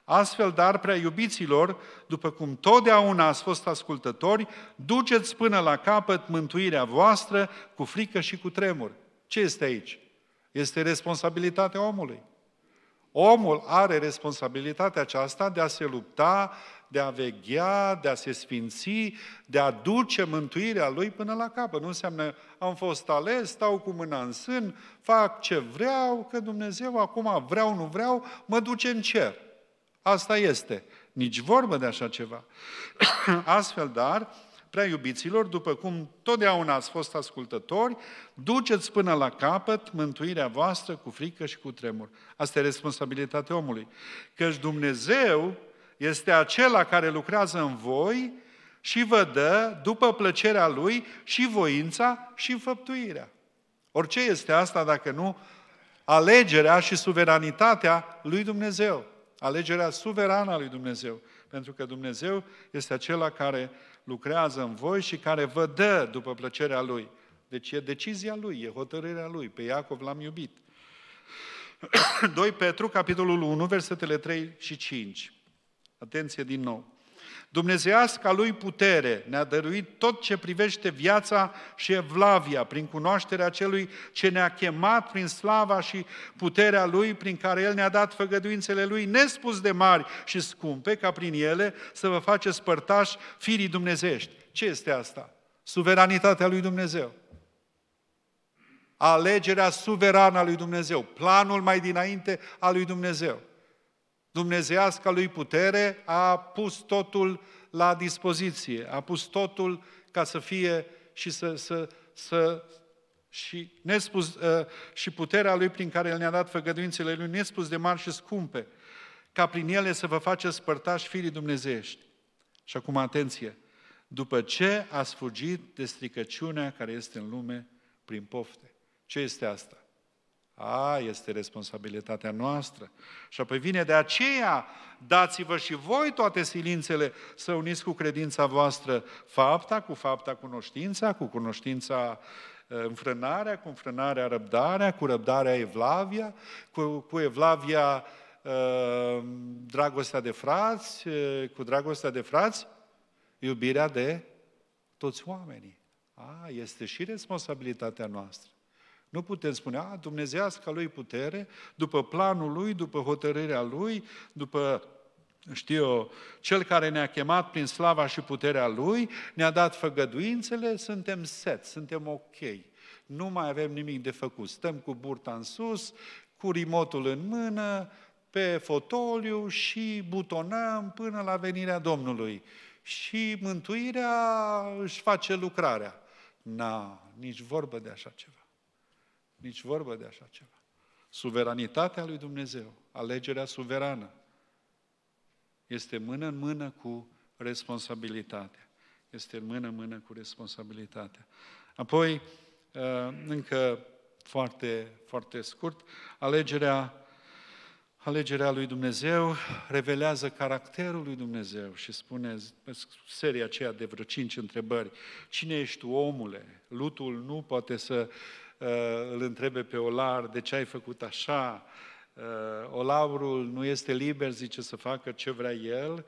Astfel, dar, prea iubiților, după cum totdeauna ați fost ascultători, duceți până la capăt mântuirea voastră cu frică și cu tremur. Ce este aici? Este responsabilitatea omului. Omul are responsabilitatea aceasta de a se lupta, de a veghea, de a se sfinți, de a duce mântuirea lui până la capăt. Nu înseamnă, am fost ales, stau cu mâna în sân, fac ce vreau, că Dumnezeu acum vreau, nu vreau, mă duce în cer. Asta este. Nici vorbă de așa ceva. Astfel, dar, prea iubiților, după cum totdeauna ați fost ascultători, duceți până la capăt mântuirea voastră cu frică și cu tremur. Asta e responsabilitatea omului. Căci Dumnezeu este acela care lucrează în voi și vă dă, după plăcerea Lui, și voința și înfăptuirea. Orice este asta dacă nu alegerea și suveranitatea lui Dumnezeu. Alegerea suverană a lui Dumnezeu. Pentru că Dumnezeu este acela care lucrează în voi și care vă dă după plăcerea Lui. Deci e decizia Lui, e hotărârea Lui. Pe Iacov l-am iubit. doi Petru, capitolul unu, versetele trei și cinci. Atenție din nou. Dumnezeiasca Lui putere ne-a dăruit tot ce privește viața și evlavia, prin cunoașterea Celui ce ne-a chemat prin slava și puterea Lui, prin care El ne-a dat făgăduințele Lui, nespus de mari și scumpe, ca prin ele să vă faceți părtași firii dumnezeiești. Ce este asta? Suveranitatea lui Dumnezeu. Alegerea suverană a lui Dumnezeu. Planul mai dinainte al lui Dumnezeu. Dumnezeiasca Lui putere a pus totul la dispoziție, a pus totul ca să fie și să, să, să și, nespus, uh, și puterea Lui prin care El ne-a dat făgăduințele Lui nespus de mari și scumpe, ca prin ele să vă faceți părtași firii dumnezeiești. Și acum atenție, după ce ați fugit de stricăciunea care este în lume prin pofte. Ce este asta? A, este responsabilitatea noastră. Și apoi vine de aceea, dați-vă și voi toate silințele să uniți cu credința voastră fapta, cu fapta cunoștința, cu cunoștința înfrânarea, cu înfrânarea răbdarea, cu răbdarea evlavia, cu, cu evlavia dragostea de frați, cu dragostea de frați, iubirea de toți oamenii. A, este și responsabilitatea noastră. Nu putem spune, a, dumnezeiasca Lui putere, după planul Lui, după hotărârea Lui, după, știu eu, Cel care ne-a chemat prin slava și puterea Lui, ne-a dat făgăduințele, suntem set, suntem ok. Nu mai avem nimic de făcut. Stăm cu burta în sus, cu remotul în mână, pe fotoliu și butonăm până la venirea Domnului. Și mântuirea își face lucrarea. Na, nici vorbă de așa ceva. Nici vorbă de așa ceva. Suveranitatea lui Dumnezeu, alegerea suverană, este mână în mână cu responsabilitatea. Este mână în mână cu responsabilitatea. Apoi, încă foarte, foarte scurt, alegerea, alegerea lui Dumnezeu revelează caracterul lui Dumnezeu și spune seria aceea de vreo cinci întrebări. Cine ești tu, omule? Lutul nu poate să îl întrebe pe olar, de ce ai făcut așa? Olarul nu este liber, zice, să facă ce vrea el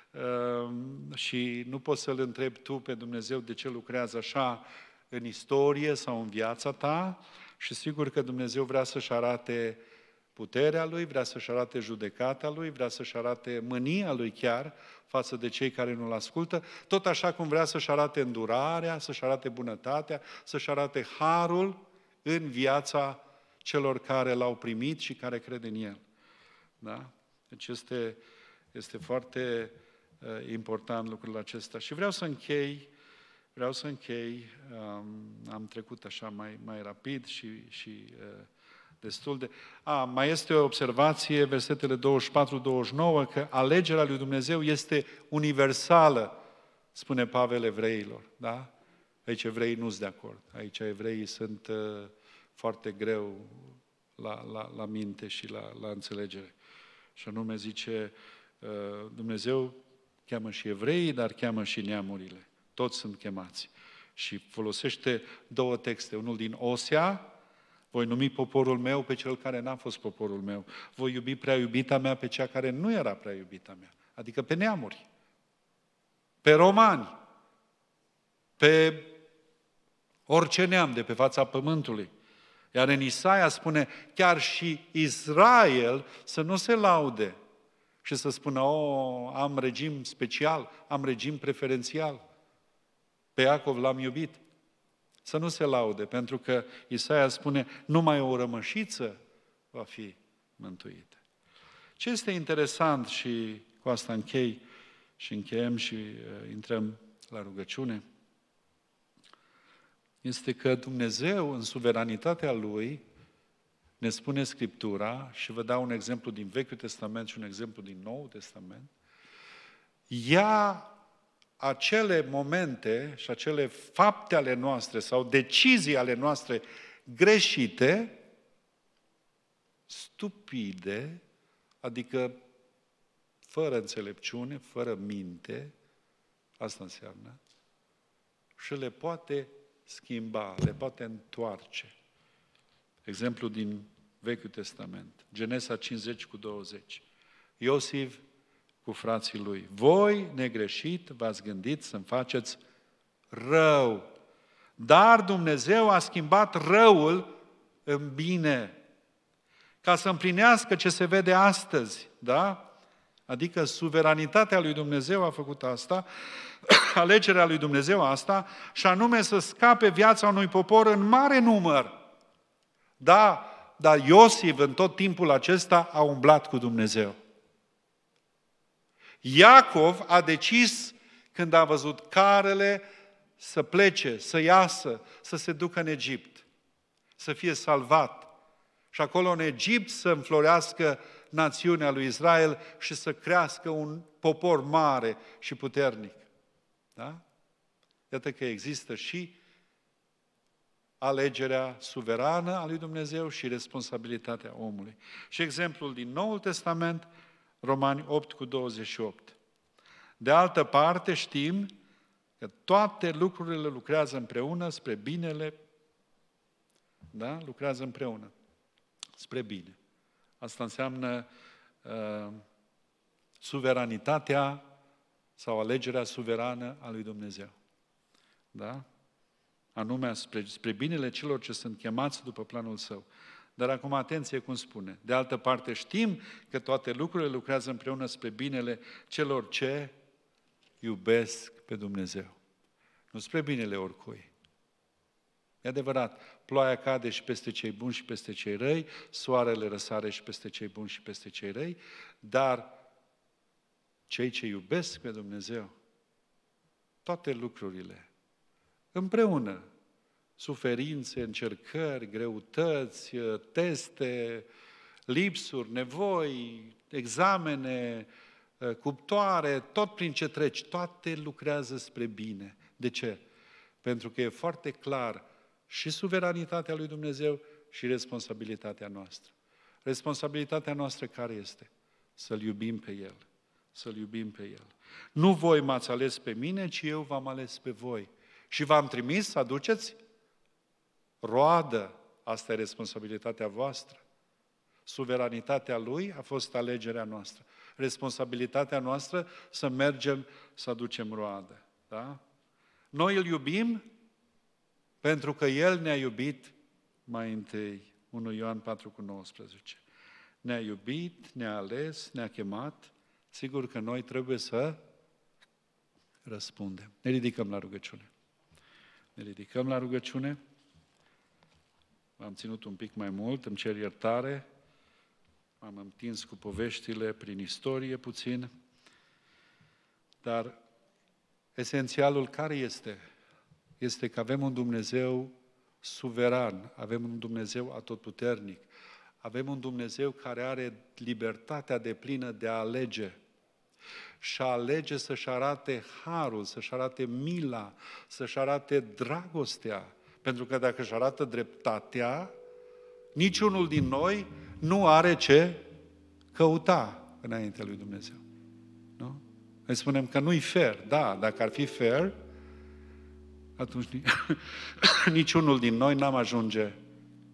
și nu poți să-L întrebi tu pe Dumnezeu de ce lucrează așa în istorie sau în viața ta și sigur că Dumnezeu vrea să-și arate puterea Lui, vrea să-și arate judecata Lui, vrea să-și arate mânia Lui chiar față de cei care nu-L ascultă, tot așa cum vrea să-și arate îndurarea, să-și arate bunătatea, să-și arate harul în viața celor care L-au primit și care cred în El. Da? Deci este, este foarte uh, important lucrul acesta. Și vreau să închei, vreau să închei, um, am trecut așa mai, mai rapid și, și uh, destul de... A, mai este o observație, versetele douăzeci și patru douăzeci și nouă, că alegerea lui Dumnezeu este universală, spune Pavel evreilor. Da? Aici evreii nu sunt de acord. Aici evreii sunt uh, foarte greu la, la, la minte și la, la înțelegere. Și anume zice, uh, Dumnezeu cheamă și evreii, dar cheamă și neamurile. Toți sunt chemați. Și folosește două texte. Unul din Osea, Voi numi poporul meu pe cel care n-a fost poporul meu. Voi iubi prea iubita mea pe cea care nu era prea iubita mea. Adică pe neamuri, pe romani, pe orice neam de pe fața pământului. Iar în Isaia spune, chiar și Israel să nu se laude și să spună, o, am regim special, am regim preferențial. Pe Iacov l-am iubit. Să nu se laude, pentru că Isaia spune, numai o rămășiță va fi mântuită. Ce este interesant, și cu asta închei și încheiem și uh, intrăm la rugăciune, este că Dumnezeu, în suveranitatea Lui, ne spune Scriptura, și vă dau un exemplu din Vechiul Testament și un exemplu din Noul Testament, ia acele momente și acele fapte ale noastre sau decizii ale noastre greșite, stupide, adică fără înțelepciune, fără minte, asta înseamnă, și le poate schimba, le poate întoarce. Exemplu din Vechiul Testament, Genesa cincizeci cu douăzeci. Iosif cu frații lui. Voi, negreșit, v-ați gândit să-mi faceți rău. Dar Dumnezeu a schimbat răul în bine. Ca să împlinească ce se vede astăzi, da? Adică suveranitatea lui Dumnezeu a făcut asta, alegerea lui Dumnezeu asta, și anume să scape viața unui popor în mare număr. Da, dar Iosif în tot timpul acesta a umblat cu Dumnezeu. Iacov a decis, când a văzut carele, să plece, să iasă, să se ducă în Egipt, să fie salvat. Și acolo în Egipt să înflorească națiunea lui Israel și să crească un popor mare și puternic. Da? Iată că există și alegerea suverană a lui Dumnezeu și responsabilitatea omului. Și exemplul din Noul Testament, Romani opt cu douăzeci și opt. De altă parte știm că toate lucrurile lucrează împreună spre binele, da? Lucrează împreună spre bine. Asta înseamnă uh, suveranitatea sau alegerea suverană a lui Dumnezeu. Da? Anume spre, spre binele celor ce sunt chemați după planul Său. Dar acum atenție cum spune. De altă parte știm că toate lucrurile lucrează împreună spre binele celor ce iubesc pe Dumnezeu. Nu spre binele oricui. E adevărat, ploaia cade și peste cei buni și peste cei răi, soarele răsare și peste cei buni și peste cei răi, dar cei ce iubesc pe Dumnezeu, toate lucrurile, împreună, suferințe, încercări, greutăți, teste, lipsuri, nevoi, examene, cuptoare, tot prin ce treci, toate lucrează spre bine. De ce? Pentru că e foarte clar și suveranitatea lui Dumnezeu și responsabilitatea noastră. Responsabilitatea noastră care este? Să-L iubim pe El. Să-L iubim pe El. Nu voi m-ați ales pe mine, ci eu v-am ales pe voi. Și v-am trimis să aduceți roadă. Asta e responsabilitatea voastră. Suveranitatea Lui a fost alegerea noastră. Responsabilitatea noastră să mergem să aducem roadă. Da? Noi îl iubim pentru că El ne-a iubit mai întâi. unu Ioan patru cu nouăsprezece. Ne-a iubit, ne-a ales, ne-a chemat. Sigur că noi trebuie să răspundem. Ne ridicăm la rugăciune. Ne ridicăm la rugăciune. M-am ținut un pic mai mult, îmi cer iertare. M-am întins cu poveștile prin istorie puțin. Dar esențialul care este? Este că avem un Dumnezeu suveran, avem un Dumnezeu atotputernic, avem un Dumnezeu care are libertatea deplină de a alege și a alege să-și arate harul, să-și arate mila, să-și arate dragostea. Pentru că dacă își arată dreptatea, niciunul din noi nu are ce căuta înaintea lui Dumnezeu. Nu? Noi spunem că nu-i fair. Da, dacă ar fi fair, atunci niciunul din noi n-am ajunge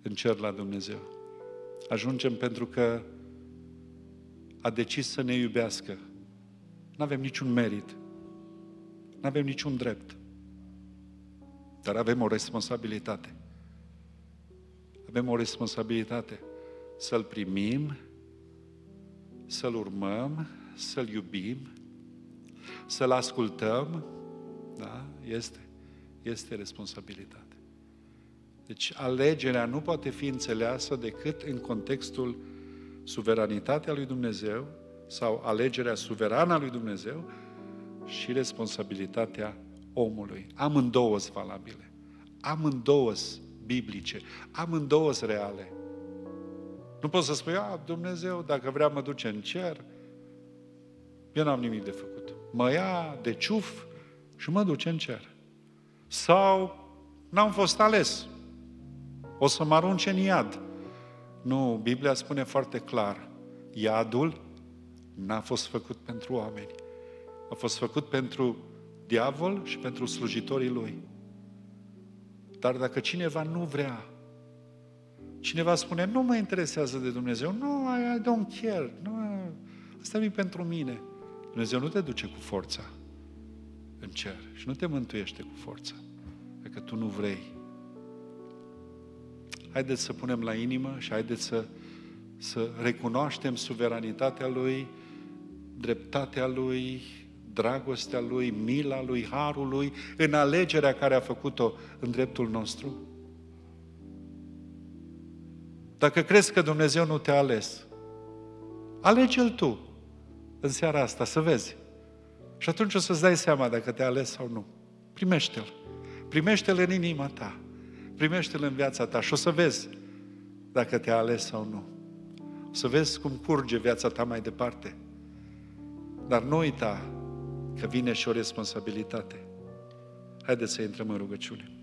în cer la Dumnezeu. Ajungem pentru că a decis să ne iubească. Nu avem niciun merit. Nu avem niciun drept. Dar avem o responsabilitate. Avem o responsabilitate să-L primim, să-L urmăm, să-L iubim, să-L ascultăm. Da? Este. Este responsabilitate. Deci alegerea nu poate fi înțeleasă decât în contextul suveranitatea lui Dumnezeu sau alegerea suverană a lui Dumnezeu și responsabilitatea omului. Amândouă sunt valabile. Amândouă sunt biblice. Amândouă sunt reale. Nu poți să spui, a, Dumnezeu, dacă vrea mă duce în cer, eu n-am nimic de făcut. Mă ia de ciuf și mă duce în cer. Sau n-am fost ales. O să mă arunce în iad. Nu, Biblia spune foarte clar, iadul n-a fost făcut pentru oameni. A fost făcut pentru diavol și pentru slujitorii lui. Dar dacă cineva nu vrea, cineva spune, nu mă interesează de Dumnezeu, nu, I, I don't care, nu, asta nu-i pentru mine. Dumnezeu nu te duce cu forța în cer și nu te mântuiește cu forța, dacă tu nu vrei. Haideți să punem la inimă și haideți să, să recunoaștem suveranitatea Lui, dreptatea Lui, dragostea Lui, mila Lui, harul Lui, în alegerea care a făcut-o în dreptul nostru. Dacă crezi că Dumnezeu nu te-a ales, alege-L tu în seara asta, să vezi. Și atunci o să-ți dai seama dacă te-a ales sau nu. Primește-L. Primește-L în inima ta. Primește-L în viața ta și o să vezi dacă te-a ales sau nu. O să vezi cum curge viața ta mai departe. Dar nu uita că vine și o responsabilitate. Haideți să intrăm în rugăciune.